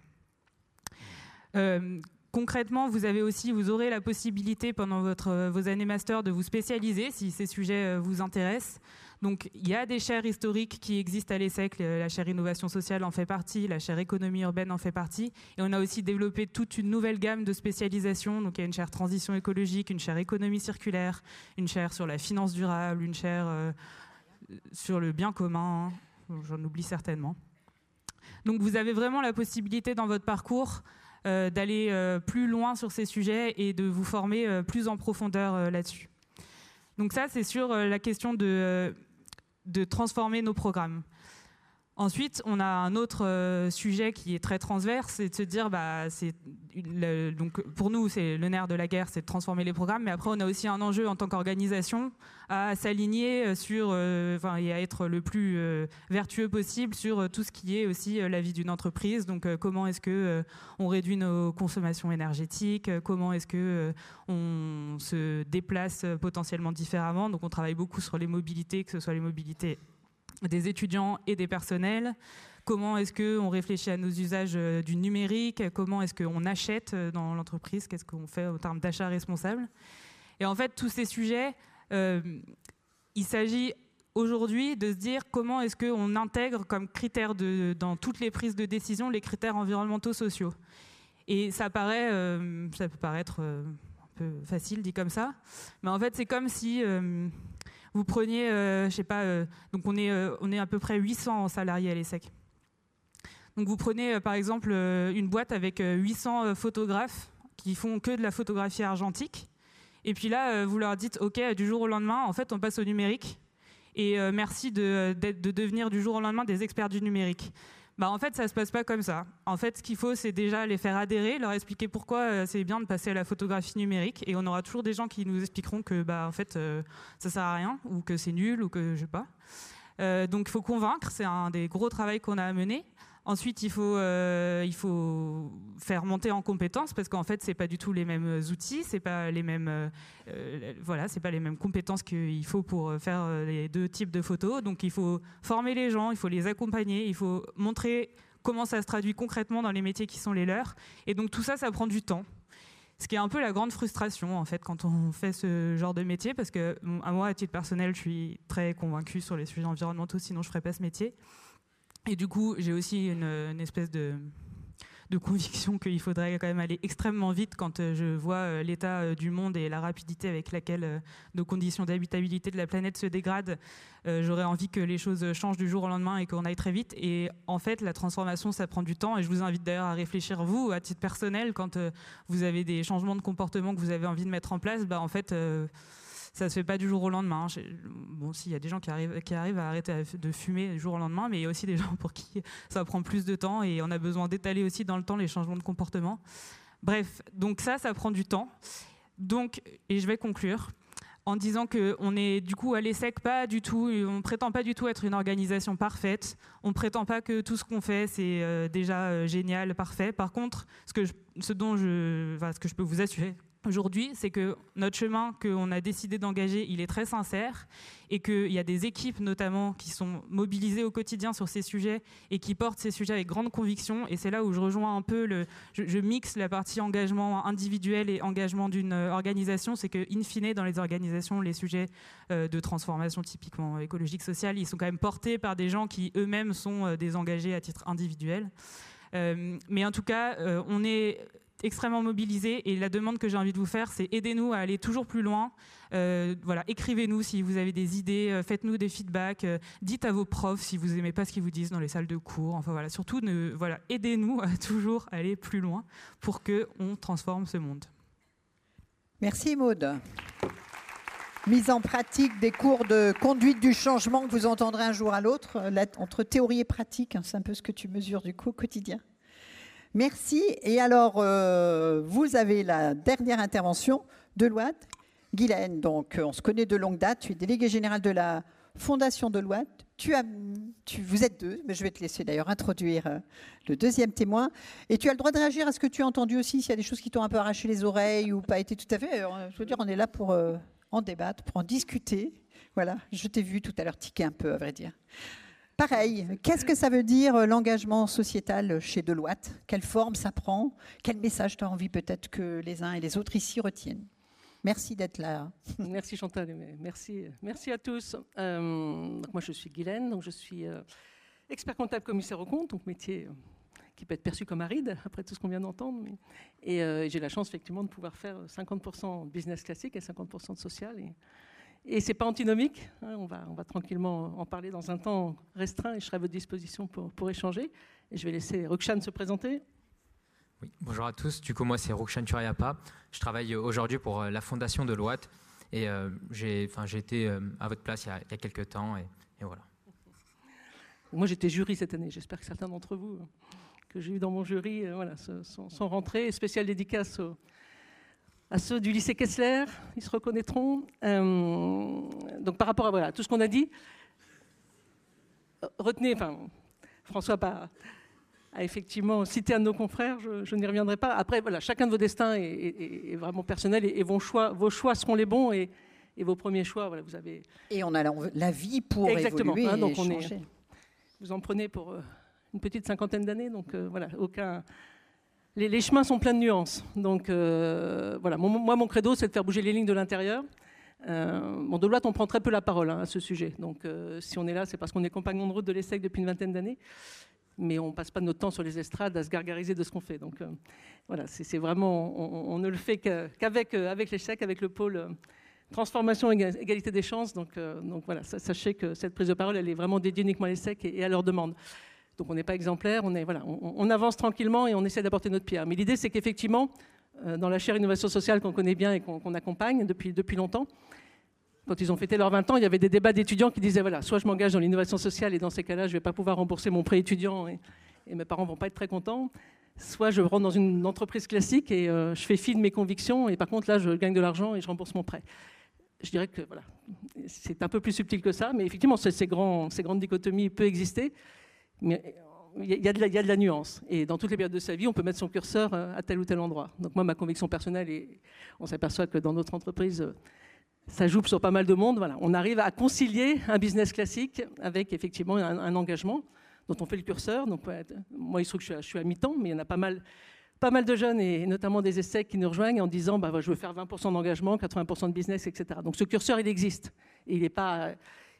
Euh, concrètement, vous avez aussi, vous aurez la possibilité pendant votre, vos années master de vous spécialiser si ces sujets vous intéressent. Donc il y a des chaires historiques qui existent à l'ESSEC, la chaire innovation sociale en fait partie, la chaire économie urbaine en fait partie, et on a aussi développé toute une nouvelle gamme de spécialisations. Donc il y a une chaire transition écologique, une chaire économie circulaire, une chaire sur la finance durable, une chaire euh, sur le bien commun, hein, j'en oublie certainement. Donc vous avez vraiment la possibilité dans votre parcours euh, d'aller euh, plus loin sur ces sujets et de vous former euh, plus en profondeur euh, là-dessus. Donc ça c'est sur euh, la question de... Euh, de transformer nos programmes. Ensuite, on a un autre euh, sujet qui est très transverse, c'est de se dire, bah, c'est le, donc pour nous, c'est le nerf de la guerre, c'est de transformer les programmes, mais après, on a aussi un enjeu en tant qu'organisation à s'aligner sur, euh, enfin, et à être le plus euh, vertueux possible sur euh, tout ce qui est aussi euh, la vie d'une entreprise. Donc, euh, comment est-ce que euh, on réduit nos consommations énergétiques, euh, comment est-ce que euh, on se déplace euh, potentiellement différemment. Donc, on travaille beaucoup sur les mobilités, que ce soit les mobilités des étudiants et des personnels. Comment est-ce qu'on réfléchit à nos usages euh, du numérique? Comment est-ce qu'on achète euh, dans l'entreprise? Qu'est-ce qu'on fait en termes d'achat responsable? Et en fait, tous ces sujets, euh, il s'agit aujourd'hui de se dire comment est-ce qu'on intègre comme critères de, dans toutes les prises de décision les critères environnementaux sociaux. Et ça paraît, euh, ça peut paraître euh, un peu facile dit comme ça, mais en fait, c'est comme si... Euh, vous preniez, euh, je sais pas, euh, donc on est, euh, on est à peu près huit cents salariés à l'ESSEC. Donc vous prenez euh, par exemple euh, une boîte avec euh, huit cents euh, photographes qui font que de la photographie argentique. Et puis là, euh, vous leur dites, OK, du jour au lendemain, en fait, on passe au numérique. Et euh, merci de, de, de devenir du jour au lendemain des experts du numérique. Bah, en fait, ça ne se passe pas comme ça. En fait, ce qu'il faut, c'est déjà les faire adhérer, leur expliquer pourquoi euh, c'est bien de passer à la photographie numérique. Et on aura toujours des gens qui nous expliqueront que bah, en fait, euh, ça ne sert à rien, ou que c'est nul, ou que je sais pas. Euh, donc, il faut convaincre. C'est un des gros travaux qu'on a à mener. Ensuite, il faut, euh, il faut faire monter en compétences parce qu'en fait, c'est pas du tout les mêmes outils, c'est pas les mêmes, euh, voilà, c'est pas les mêmes compétences qu'il faut pour faire les deux types de photos. Donc, il faut former les gens, il faut les accompagner, il faut montrer comment ça se traduit concrètement dans les métiers qui sont les leurs. Et donc, tout ça, ça prend du temps. Ce qui est un peu la grande frustration en fait quand on fait ce genre de métier, parce que à moi, à titre personnel, je suis très convaincue sur les sujets environnementaux, sinon je ferais pas ce métier. Et du coup, j'ai aussi une, une espèce de, de conviction qu'il faudrait quand même aller extrêmement vite quand je vois l'état du monde et la rapidité avec laquelle nos conditions d'habitabilité de la planète se dégradent. J'aurais envie que les choses changent du jour au lendemain et qu'on aille très vite. Et en fait, la transformation, ça prend du temps. Et je vous invite d'ailleurs à réfléchir, vous, à titre personnel, quand vous avez des changements de comportement que vous avez envie de mettre en place, bah, en fait... ça ne se fait pas du jour au lendemain. Bon, si, il y a des gens qui arrivent, qui arrivent à arrêter de fumer du jour au lendemain, mais il y a aussi des gens pour qui ça prend plus de temps et on a besoin d'étaler aussi dans le temps les changements de comportement. Bref, donc ça, ça prend du temps. Donc, et je vais conclure en disant qu'on est du coup à l'ESSEC pas du tout, on ne prétend pas du tout être une organisation parfaite, on ne prétend pas que tout ce qu'on fait c'est euh, déjà euh, génial, parfait. Par contre, ce, que je, ce, dont je, enfin, ce que je peux vous assurer aujourd'hui, c'est que notre chemin qu'on a décidé d'engager, il est très sincère et qu'il y a des équipes notamment qui sont mobilisées au quotidien sur ces sujets et qui portent ces sujets avec grande conviction. Et c'est là où je rejoins un peu, le, je, je mixe la partie engagement individuel et engagement d'une organisation. C'est que, in fine, dans les organisations, les sujets euh, de transformation typiquement écologique, sociale, ils sont quand même portés par des gens qui eux-mêmes sont euh, des engagés à titre individuel. Euh, mais en tout cas, euh, on est... extrêmement mobilisés et la demande que j'ai envie de vous faire, c'est aidez-nous à aller toujours plus loin. Euh, voilà, écrivez-nous si vous avez des idées, euh, faites-nous des feedbacks, euh, dites à vos profs si vous n'aimez pas ce qu'ils vous disent dans les salles de cours. Enfin voilà, surtout ne, voilà, aidez-nous à toujours aller plus loin pour qu'on transforme ce monde. Merci Maude. Mise en pratique des cours de conduite du changement que vous entendrez un jour à l'autre, entre théorie et pratique, hein, c'est un peu ce que tu mesures du coup au quotidien. Merci. Et alors, euh, vous avez la dernière intervention de Deloitte. Guylaine, donc on se connaît de longue date, tu es déléguée générale de la Fondation Deloitte. Tu as, tu, vous êtes deux, mais je vais te laisser d'ailleurs introduire euh, le deuxième témoin. Et tu as le droit de réagir à ce que tu as entendu aussi, s'il y a des choses qui t'ont un peu arraché les oreilles ou pas été tout à fait. Alors, je veux dire, on est là pour euh, en débattre, pour en discuter. Voilà, je t'ai vu tout à l'heure tiquer un peu, à vrai dire. Pareil, qu'est-ce que ça veut dire l'engagement sociétal chez Deloitte? Quelle forme ça prend? Quel message tu as envie peut-être que les uns et les autres ici retiennent? Merci d'être là. Merci Chantal, merci, merci à tous. Euh, donc moi je suis Guylaine, donc je suis euh, expert comptable commissaire aux comptes, donc métier euh, qui peut être perçu comme aride après tout ce qu'on vient d'entendre. Mais, et euh, j'ai la chance effectivement de pouvoir faire cinquante pour cent business classique et cinquante pour cent de social. Et, Et ce n'est pas antinomique, hein, on, va, on va tranquillement en parler dans un temps restreint et je serai à votre disposition pour, pour échanger. Et je vais laisser Roxane se présenter. Oui, bonjour à tous, du coup moi c'est Roxane Turiapa, je travaille aujourd'hui pour la Fondation Deloitte et euh, j'ai, j'ai été euh, à votre place il y a, il y a quelques temps et, et voilà. Moi, j'étais jury cette année. J'espère que certains d'entre vous que j'ai eu dans mon jury euh, voilà, sont, sont rentrés. Spéciale dédicace au, à ceux du lycée Kessler, ils se reconnaîtront. Euh, donc par rapport à voilà, tout ce qu'on a dit, retenez, enfin, François a, a effectivement cité un de nos confrères, je, je n'y reviendrai pas. Après, voilà, chacun de vos destins est, est, est vraiment personnel et, et vos, choix, vos choix seront les bons et, et vos premiers choix, voilà, vous avez... Et on a la, la vie pour Exactement, évoluer hein, donc et on changer. Est, vous en prenez pour euh, une petite cinquantaine d'années, donc euh, voilà, aucun... Les, les chemins sont pleins de nuances. Donc euh, voilà, mon, moi, mon credo, c'est de faire bouger les lignes de l'intérieur. Euh, bon, de Deloitte, on prend très peu la parole hein, à ce sujet. Donc euh, si on est là, c'est parce qu'on est compagnon de route de l'ESSEC depuis une vingtaine d'années. Mais on ne passe pas notre temps sur les estrades à se gargariser de ce qu'on fait. Donc euh, voilà, c'est, c'est vraiment, on, on ne le fait qu'avec euh, avec l'ESSEC, avec le pôle euh, transformation et égalité des chances. Donc, euh, donc voilà, sachez que cette prise de parole, elle est vraiment dédiée uniquement à l'ESSEC et, et à leurs demandes. Donc on n'est pas exemplaire, on, est, voilà, on, on avance tranquillement et on essaie d'apporter notre pierre. Mais l'idée, c'est qu'effectivement, euh, dans la chaire innovation sociale qu'on connaît bien et qu'on, qu'on accompagne depuis, depuis longtemps, quand ils ont fêté leurs vingt ans, il y avait des débats d'étudiants qui disaient, voilà, soit je m'engage dans l'innovation sociale et dans ces cas-là, je ne vais pas pouvoir rembourser mon prêt étudiant et, et mes parents ne vont pas être très contents, soit je rentre dans une entreprise classique et euh, je fais fi de mes convictions et par contre, là, je gagne de l'argent et je rembourse mon prêt. Je dirais que voilà, c'est un peu plus subtil que ça, mais effectivement, ces, ces, grands, ces grandes dichotomies peuvent exister. Mais il y, y, y a de la nuance. Et dans toutes les périodes de sa vie, on peut mettre son curseur à tel ou tel endroit. Donc moi, ma conviction personnelle, et on s'aperçoit que dans notre entreprise, ça joue sur pas mal de monde. Voilà. On arrive à concilier un business classique avec effectivement un, un engagement dont on fait le curseur. Donc, moi, il se trouve que je suis à, je suis à mi-temps, mais il y en a pas mal, pas mal de jeunes, et notamment des ESSEC, qui nous rejoignent en disant bah, « je veux faire vingt pour cent d'engagement, quatre-vingts pour cent de business, et cetera » Donc ce curseur, il existe. Et il n'est pas...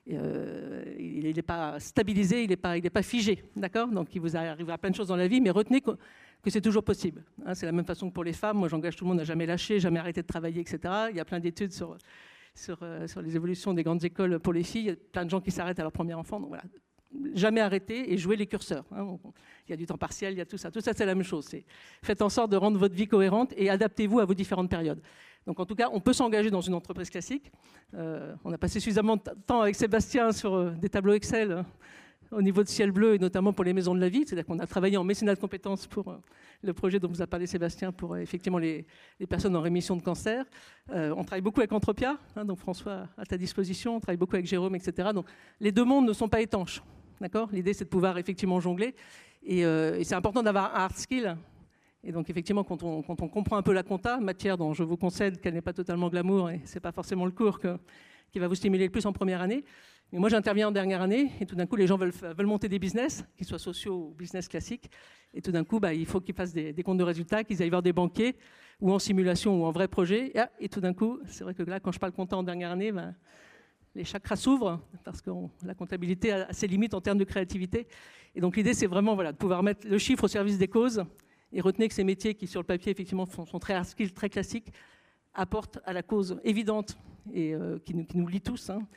Euh, il n'est pas stabilisé, il n'est pas, il n'est pas figé, d'accord ? Donc il vous arrive à plein de choses dans la vie, mais retenez que, que c'est toujours possible. Hein, c'est la même façon que pour les femmes. Moi, j'engage tout le monde à jamais lâcher, jamais arrêter de travailler, et cetera. Il y a plein d'études sur, sur, euh, sur les évolutions des grandes écoles pour les filles. Il y a plein de gens qui s'arrêtent à leur premier enfant. Donc voilà, jamais arrêter et jouer les curseurs. Hein. Il y a du temps partiel, il y a tout ça. Tout ça, c'est la même chose. C'est, faites en sorte de rendre votre vie cohérente et adaptez-vous à vos différentes périodes. Donc en tout cas, on peut s'engager dans une entreprise classique. Euh, on a passé suffisamment de temps avec Sébastien sur euh, des tableaux Excel euh, au niveau de Ciel Bleu et notamment pour les maisons de la vie. C'est-à-dire qu'on a travaillé en mécénat de compétences pour euh, le projet dont vous a parlé Sébastien pour euh, effectivement les, les personnes en rémission de cancer. Euh, on travaille beaucoup avec Entropia, hein, donc François à ta disposition. On travaille beaucoup avec Jérôme, et cetera. Donc les deux mondes ne sont pas étanches. D'accord ? L'idée, c'est de pouvoir effectivement jongler. Et, euh, et c'est important d'avoir un hard skill. Et donc, effectivement, quand on, quand on comprend un peu la compta, matière dont je vous concède qu'elle n'est pas totalement glamour et ce n'est pas forcément le cours que, qui va vous stimuler le plus en première année. Mais moi, j'interviens en dernière année et tout d'un coup, les gens veulent, veulent monter des business, qu'ils soient sociaux ou business classiques. Et tout d'un coup, bah, il faut qu'ils fassent des, des comptes de résultats, qu'ils aillent voir des banquiers ou en simulation ou en vrai projet. Et, ah, et tout d'un coup, c'est vrai que là, quand je parle compta en dernière année, bah, les chakras s'ouvrent parce que on, la comptabilité a ses limites en termes de créativité. Et donc, l'idée, c'est vraiment voilà, de pouvoir mettre le chiffre au service des causes. Et retenez que ces métiers qui, sur le papier, effectivement, sont très hard skills, très classiques, apportent à la cause évidente et euh, qui, nous, qui nous lie tous, hein,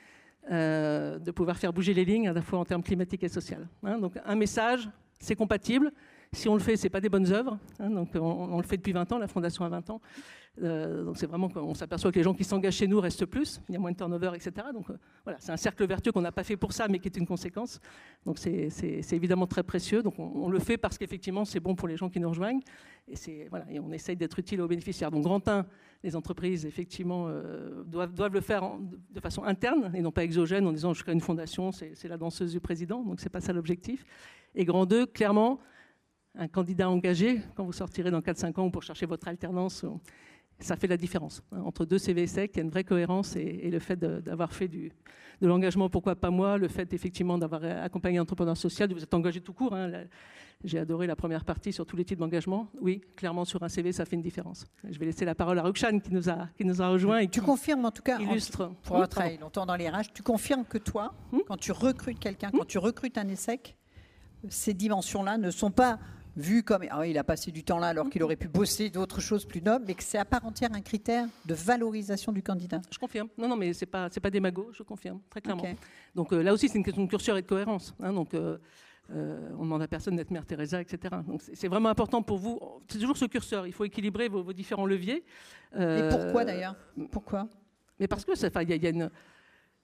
euh, de pouvoir faire bouger les lignes, à la fois en termes climatiques et sociaux. Hein. Donc, un message, c'est compatible. Si on le fait, ce n'est pas des bonnes œuvres. Hein. Donc, on, on le fait depuis vingt ans, la Fondation a vingt ans. Euh, donc, c'est vraiment qu'on s'aperçoit que les gens qui s'engagent chez nous restent plus. Il y a moins de turnover, et cetera. Donc, euh, voilà, c'est un cercle vertueux qu'on n'a pas fait pour ça, mais qui est une conséquence. Donc, c'est, c'est, c'est évidemment très précieux. Donc, on, on le fait parce qu'effectivement, c'est bon pour les gens qui nous rejoignent. Et, c'est, voilà, et on essaye d'être utile aux bénéficiaires. Donc, grand un, les entreprises, effectivement, euh, doivent, doivent le faire en, de façon interne et non pas exogène en disant « je crée une fondation, c'est, c'est la danseuse du président ». Donc, ce n'est pas ça l'objectif. Et grand deux, clairement, un candidat engagé, quand vous sortirez dans quatre cinq ans ou pour chercher votre alternance, ça fait la différence. Hein, entre deux C V ESSEC, il y a une vraie cohérence et, et le fait de, d'avoir fait du, de l'engagement, pourquoi pas moi, le fait effectivement d'avoir accompagné un entrepreneur social, de vous êtes engagé tout court. Hein, la, j'ai adoré la première partie sur tous les types d'engagement. Oui, clairement sur un C V, ça fait une différence. Je vais laisser la parole à Roxane qui nous a, qui nous a rejoint. Et tu confirmes en tout cas, illustre. En, pour avoir travaillé longtemps dans les R H, tu confirmes que toi, hum? quand tu recrutes quelqu'un, hum? quand tu recrutes un ESSEC, ces dimensions-là ne sont pas vu comme ah, il a passé du temps là alors qu'il aurait pu bosser d'autres choses plus nobles, mais que c'est à part entière un critère de valorisation du candidat. Je confirme. Non, non, mais c'est pas c'est pas démago, je confirme très clairement. Okay. Donc euh, là aussi, c'est une question de curseur et de cohérence. Hein, donc euh, euh, on demande à personne d'être Mère Teresa, et cetera. Donc c'est, c'est vraiment important pour vous. C'est toujours ce curseur. Il faut équilibrer vos, vos différents leviers. Euh, et pourquoi d'ailleurs ? Pourquoi ? Mais parce que ça, il y, y a une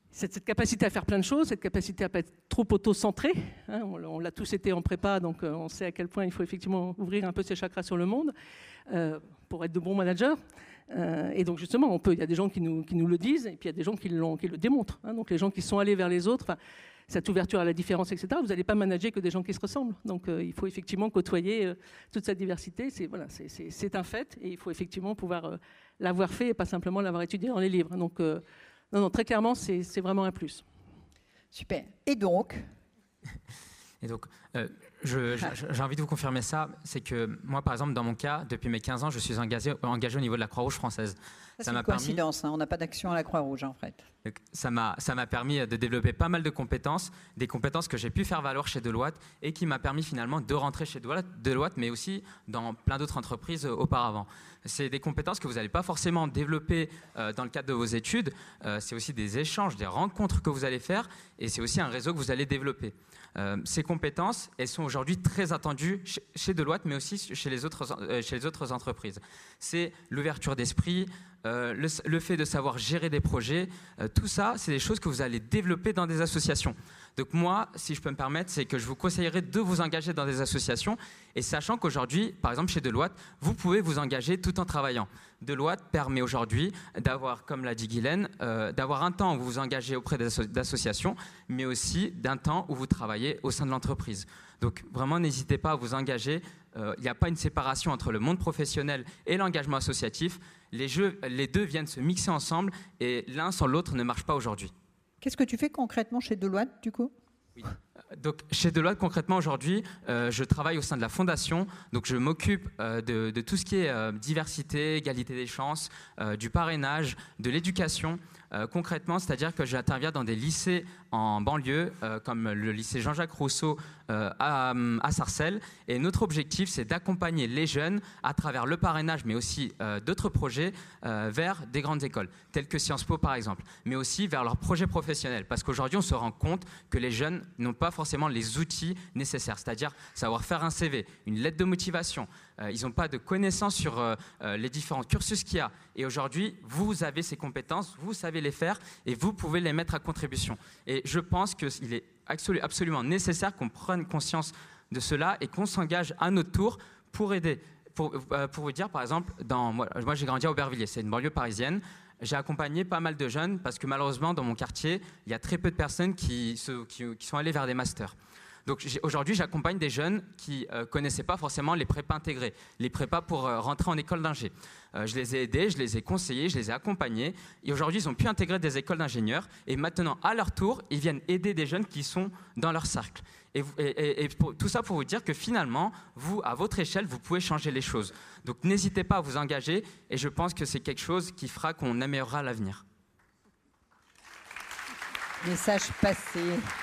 cette, cette capacité à faire plein de choses, cette capacité à ne pas être trop auto-centré. Hein, on, on l'a tous été en prépa, donc euh, on sait à quel point il faut effectivement ouvrir un peu ses chakras sur le monde euh, pour être de bons managers. Euh, et donc justement, on peut, il y a des gens qui nous, qui nous le disent, et puis il y a des gens qui, qui le démontrent. Hein, donc les gens qui sont allés vers les autres, cette ouverture à la différence, et cetera, vous n'allez pas manager que des gens qui se ressemblent. Donc euh, il faut effectivement côtoyer euh, toute cette diversité. C'est, voilà, c'est, c'est, c'est un fait, et il faut effectivement pouvoir euh, l'avoir fait et pas simplement l'avoir étudié dans les livres. Donc euh, non, non, très clairement, c'est, c'est vraiment un plus. Super. Et donc Et donc, euh, je, je, j'ai envie de vous confirmer ça, c'est que moi, par exemple, dans mon cas, depuis mes quinze ans, je suis engagé, engagé au niveau de la Croix-Rouge française. Ça, ça c'est m'a une coïncidence, permis... hein, on n'a pas d'action à la Croix-Rouge, en fait. Ça m'a, ça m'a permis de développer pas mal de compétences, des compétences que j'ai pu faire valoir chez Deloitte et qui m'a permis finalement de rentrer chez Deloitte, mais aussi dans plein d'autres entreprises auparavant. C'est des compétences que vous n'allez pas forcément développer euh, dans le cadre de vos études, euh, c'est aussi des échanges, des rencontres que vous allez faire et c'est aussi un réseau que vous allez développer. Euh, ces compétences, elles sont aujourd'hui très attendues chez, chez Deloitte, mais aussi chez les autres, euh, chez les autres entreprises. C'est l'ouverture d'esprit, euh, le, le fait de savoir gérer des projets, euh, tout ça, c'est des choses que vous allez développer dans des associations. Donc moi, si je peux me permettre, c'est que je vous conseillerais de vous engager dans des associations, et sachant qu'aujourd'hui, par exemple chez Deloitte, vous pouvez vous engager tout en travaillant. Deloitte permet aujourd'hui d'avoir, comme l'a dit Guylaine, euh, d'avoir un temps où vous vous engagez auprès d'associations, mais aussi d'un temps où vous travaillez au sein de l'entreprise. Donc vraiment, n'hésitez pas à vous engager. Euh, il n'y a pas une séparation entre le monde professionnel et l'engagement associatif. Les, jeux, les deux viennent se mixer ensemble et l'un sans l'autre ne marche pas aujourd'hui. Qu'est-ce que tu fais concrètement chez Deloitte, du coup ? Oui. Donc, chez Deloitte, concrètement, aujourd'hui, euh, je travaille au sein de la fondation. Donc, je m'occupe euh, de, de tout ce qui est euh, diversité, égalité des chances, euh, du parrainage, de l'éducation. Euh, concrètement, c'est-à-dire que j'interviens dans des lycées en banlieue, euh, comme le lycée Jean-Jacques Rousseau euh, à, à Sarcelles. Et notre objectif, c'est d'accompagner les jeunes à travers le parrainage, mais aussi euh, d'autres projets, euh, vers des grandes écoles, telles que Sciences Po, par exemple, mais aussi vers leurs projets professionnels. Parce qu'aujourd'hui, on se rend compte que les jeunes n'ont pas forcément les outils nécessaires, c'est-à-dire savoir faire un C V, une lettre de motivation. Euh, ils n'ont pas de connaissances sur euh, euh, les différents cursus qu'il y a. Et aujourd'hui, vous avez ces compétences, vous savez les faire et vous pouvez les mettre à contribution. Et je pense qu'il est absolu, absolument nécessaire qu'on prenne conscience de cela et qu'on s'engage à notre tour pour aider. Pour, euh, pour vous dire, par exemple, dans, moi, moi j'ai grandi à Aubervilliers, c'est une banlieue parisienne. J'ai accompagné pas mal de jeunes parce que malheureusement, dans mon quartier, il y a très peu de personnes qui, se, qui, qui sont allées vers des masters. Donc aujourd'hui, j'accompagne des jeunes qui ne euh, connaissaient pas forcément les prépas intégrés, les prépas pour euh, rentrer en école d'ingé. Euh, je les ai aidés, je les ai conseillés, je les ai accompagnés. Et aujourd'hui, ils ont pu intégrer des écoles d'ingénieurs. Et maintenant, à leur tour, ils viennent aider des jeunes qui sont dans leur cercle. Et, et, et, et pour, tout ça pour vous dire que finalement, vous, à votre échelle, vous pouvez changer les choses. Donc n'hésitez pas à vous engager. Et je pense que c'est quelque chose qui fera qu'on améliorera l'avenir. Message passé.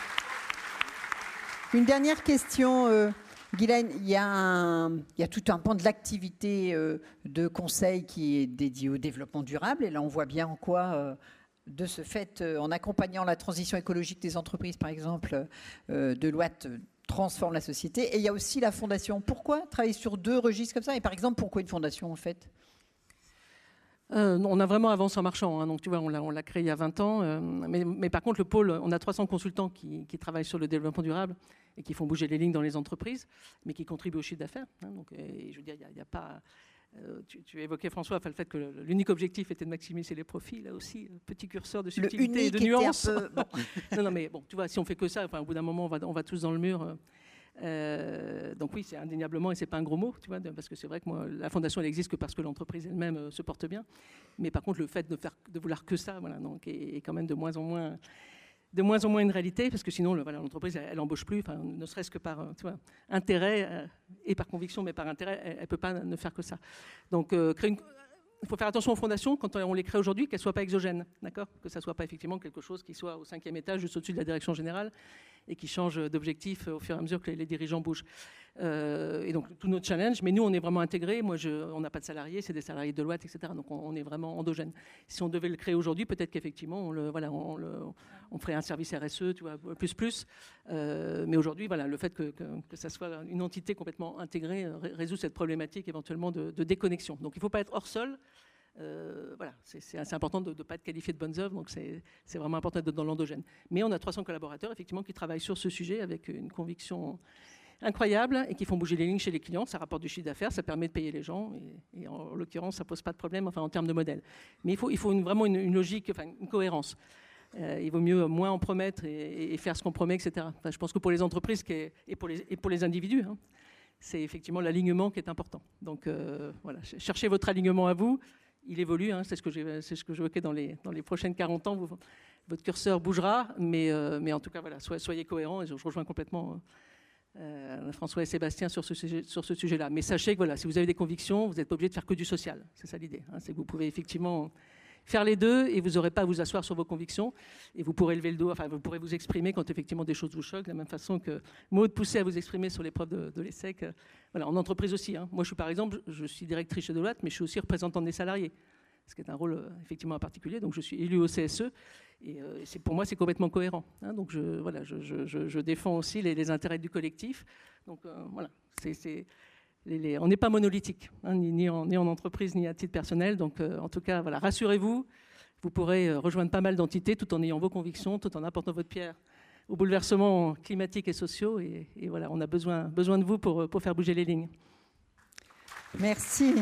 Une dernière question, euh, Guylaine. Il y, a un, il y a tout un pan de l'activité euh, de conseil qui est dédié au développement durable. Et là, on voit bien en quoi, euh, de ce fait, euh, en accompagnant la transition écologique des entreprises, par exemple, euh, Deloitte transforme la société. Et il y a aussi la fondation. Pourquoi travailler sur deux registres comme ça ? Et par exemple, pourquoi une fondation, en fait ? Euh, on a vraiment avancé en marchant, hein, donc tu vois, on l'a, on l'a créé il y a vingt ans, euh, mais, mais par contre le pôle, on a trois cents consultants qui, qui travaillent sur le développement durable et qui font bouger les lignes dans les entreprises, mais qui contribuent au chiffre d'affaires. Hein, donc, et, je veux dire, il n'y a, a pas... Euh, tu, tu évoquais François, enfin, le fait que le, l'unique objectif était de maximiser les profits, là aussi, petit curseur de subtilité et de nuance. Peu, bon. non, non, mais bon, tu vois, si on fait que ça, enfin, au bout d'un moment, on va, on va tous dans le mur. Euh, Euh, donc oui, c'est indéniablement, et c'est pas un gros mot, tu vois, parce que c'est vrai que moi, la fondation, elle existe que parce que l'entreprise elle-même euh, se porte bien. Mais par contre, le fait de faire, de vouloir que ça, voilà, donc est, est quand même de moins en moins, de moins en moins une réalité, parce que sinon, le, voilà, l'entreprise, elle, elle embauche plus, enfin, ne serait-ce que par, tu vois, intérêt euh, et par conviction, mais par intérêt, elle, elle peut pas ne faire que ça. Donc, euh, créer une Il faut faire attention aux fondations, quand on les crée aujourd'hui, qu'elles ne soient pas exogènes, d'accord ? Que ça ne soit pas effectivement quelque chose qui soit au cinquième étage, juste au-dessus de la direction générale, et qui change d'objectif au fur et à mesure que les, les dirigeants bougent. Euh, et donc, tout notre challenge, mais nous, on est vraiment intégrés. Moi, je, on n'a pas de salariés, c'est des salariés de Deloitte, et cetera. Donc, on, on est vraiment endogène. Si on devait le créer aujourd'hui, peut-être qu'effectivement, on, le, voilà, on, le, on ferait un service R S E, tu vois, plus, plus. Euh, mais aujourd'hui, voilà, le fait que, que, que ça soit une entité complètement intégrée résout cette problématique éventuellement de, de déconnexion. Donc, il ne faut pas être hors sol. Euh, voilà, c'est, c'est assez important de ne pas être qualifié de bonnes œuvres, donc c'est, c'est vraiment important d'être dans l'endogène. Mais on a trois cents collaborateurs, effectivement, qui travaillent sur ce sujet avec une conviction incroyable et qui font bouger les lignes chez les clients. Ça rapporte du chiffre d'affaires, ça permet de payer les gens, et, et en l'occurrence, ça ne pose pas de problème, enfin, en termes de modèle. Mais il faut, il faut une, vraiment une, une logique, enfin, une cohérence. Euh, il vaut mieux moins en promettre et, et faire ce qu'on promet, et cetera. Enfin, je pense que pour les entreprises et pour les, et pour les individus, hein, c'est effectivement l'alignement qui est important. Donc euh, voilà, cherchez votre alignement à vous. Il évolue, hein, c'est ce que j'ai, c'est ce que j'évoquais dans les, dans les prochaines quarante ans. Vous, votre curseur bougera, mais, euh, mais en tout cas, voilà, soyez, soyez cohérents. Et je, je rejoins complètement euh, François et Sébastien sur ce, sujet, sur ce sujet-là. Mais sachez que voilà, si vous avez des convictions, vous n'êtes pas obligé de faire que du social. C'est ça l'idée. Hein, c'est que vous pouvez effectivement faire les deux et vous n'aurez pas à vous asseoir sur vos convictions et vous pourrez lever le dos, enfin vous pourrez vous exprimer quand effectivement des choses vous choquent, de la même façon que Maud poussait à vous exprimer sur l'épreuve de, de l'ESSEC. Euh, voilà, en entreprise aussi. Hein. Moi, je suis par exemple, je suis directrice chez Deloitte, mais je suis aussi représentante des salariés, ce qui est un rôle euh, effectivement particulier. Donc, je suis élue au C S E et euh, c'est, pour moi, c'est complètement cohérent. Hein. Donc, je, voilà, je, je, je, je défends aussi les, les intérêts du collectif. Donc, euh, voilà, c'est... c'est Les, les, on n'est pas monolithique, hein, ni, ni, en, ni en entreprise, ni à titre personnel. Donc, euh, en tout cas, voilà, rassurez-vous, vous pourrez euh, rejoindre pas mal d'entités tout en ayant vos convictions, tout en apportant votre pierre aux bouleversements climatiques et sociaux. Et, et voilà, on a besoin, besoin de vous pour, pour faire bouger les lignes. Merci.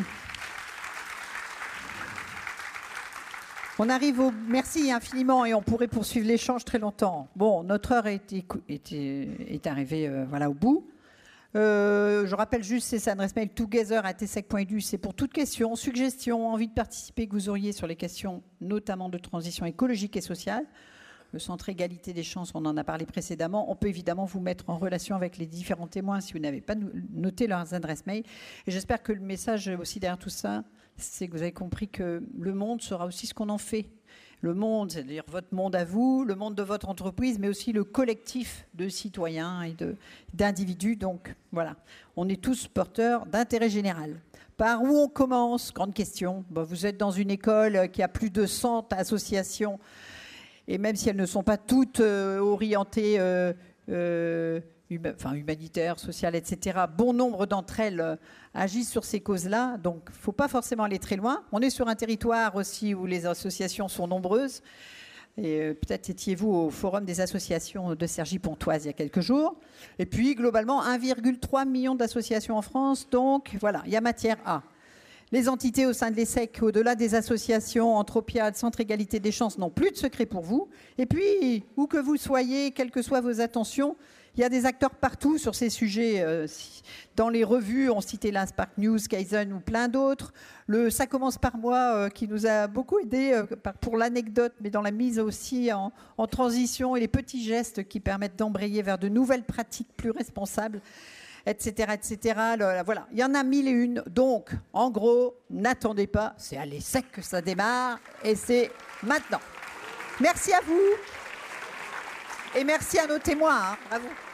On arrive au... Merci infiniment et on pourrait poursuivre l'échange très longtemps. Bon, notre heure est, est, est arrivée euh, voilà, au bout. Euh, je rappelle juste, c'est l'adresse mail together arobase tsec point e d u. C'est pour toute question, suggestion, envie de participer que vous auriez sur les questions, notamment de transition écologique et sociale. Le Centre Égalité des Chances, on en a parlé précédemment. On peut évidemment vous mettre en relation avec les différents témoins si vous n'avez pas noté leurs adresses mail. Et j'espère que le message aussi derrière tout ça, c'est que vous avez compris que le monde sera aussi ce qu'on en fait. Le monde, c'est-à-dire votre monde à vous, le monde de votre entreprise, mais aussi le collectif de citoyens et de, d'individus. Donc voilà, on est tous porteurs d'intérêt général. Par où on commence? Grande question. Bon, vous êtes dans une école qui a plus de cent associations, et même si elles ne sont pas toutes euh, orientées euh, euh, hum, enfin, humanitaires, sociales, et cetera, bon nombre d'entre elles euh, agissent sur ces causes-là, donc il ne faut pas forcément aller très loin. On est sur un territoire aussi où les associations sont nombreuses. Et euh, peut-être étiez-vous au forum des associations de Cergy-Pontoise il y a quelques jours. Et puis, globalement, un virgule trois million d'associations en France. Donc, voilà, il y a matière à. Les entités au sein de l'ESSEC, au-delà des associations, Anthropiade, Centre Égalité des Chances, n'ont plus de secret pour vous. Et puis, où que vous soyez, quelles que soient vos attentions, il y a des acteurs partout sur ces sujets. Dans les revues, on citait là Spark News, Kaizen ou plein d'autres. Le Ça commence par moi, qui nous a beaucoup aidé pour l'anecdote, mais dans la mise aussi en, en transition et les petits gestes qui permettent d'embrayer vers de nouvelles pratiques plus responsables, et cetera, et cetera. Voilà, il y en a mille et une. Donc, en gros, n'attendez pas. C'est à l'ESSEC que ça démarre et c'est maintenant. Merci à vous. Et merci à nos témoins. Hein. Bravo.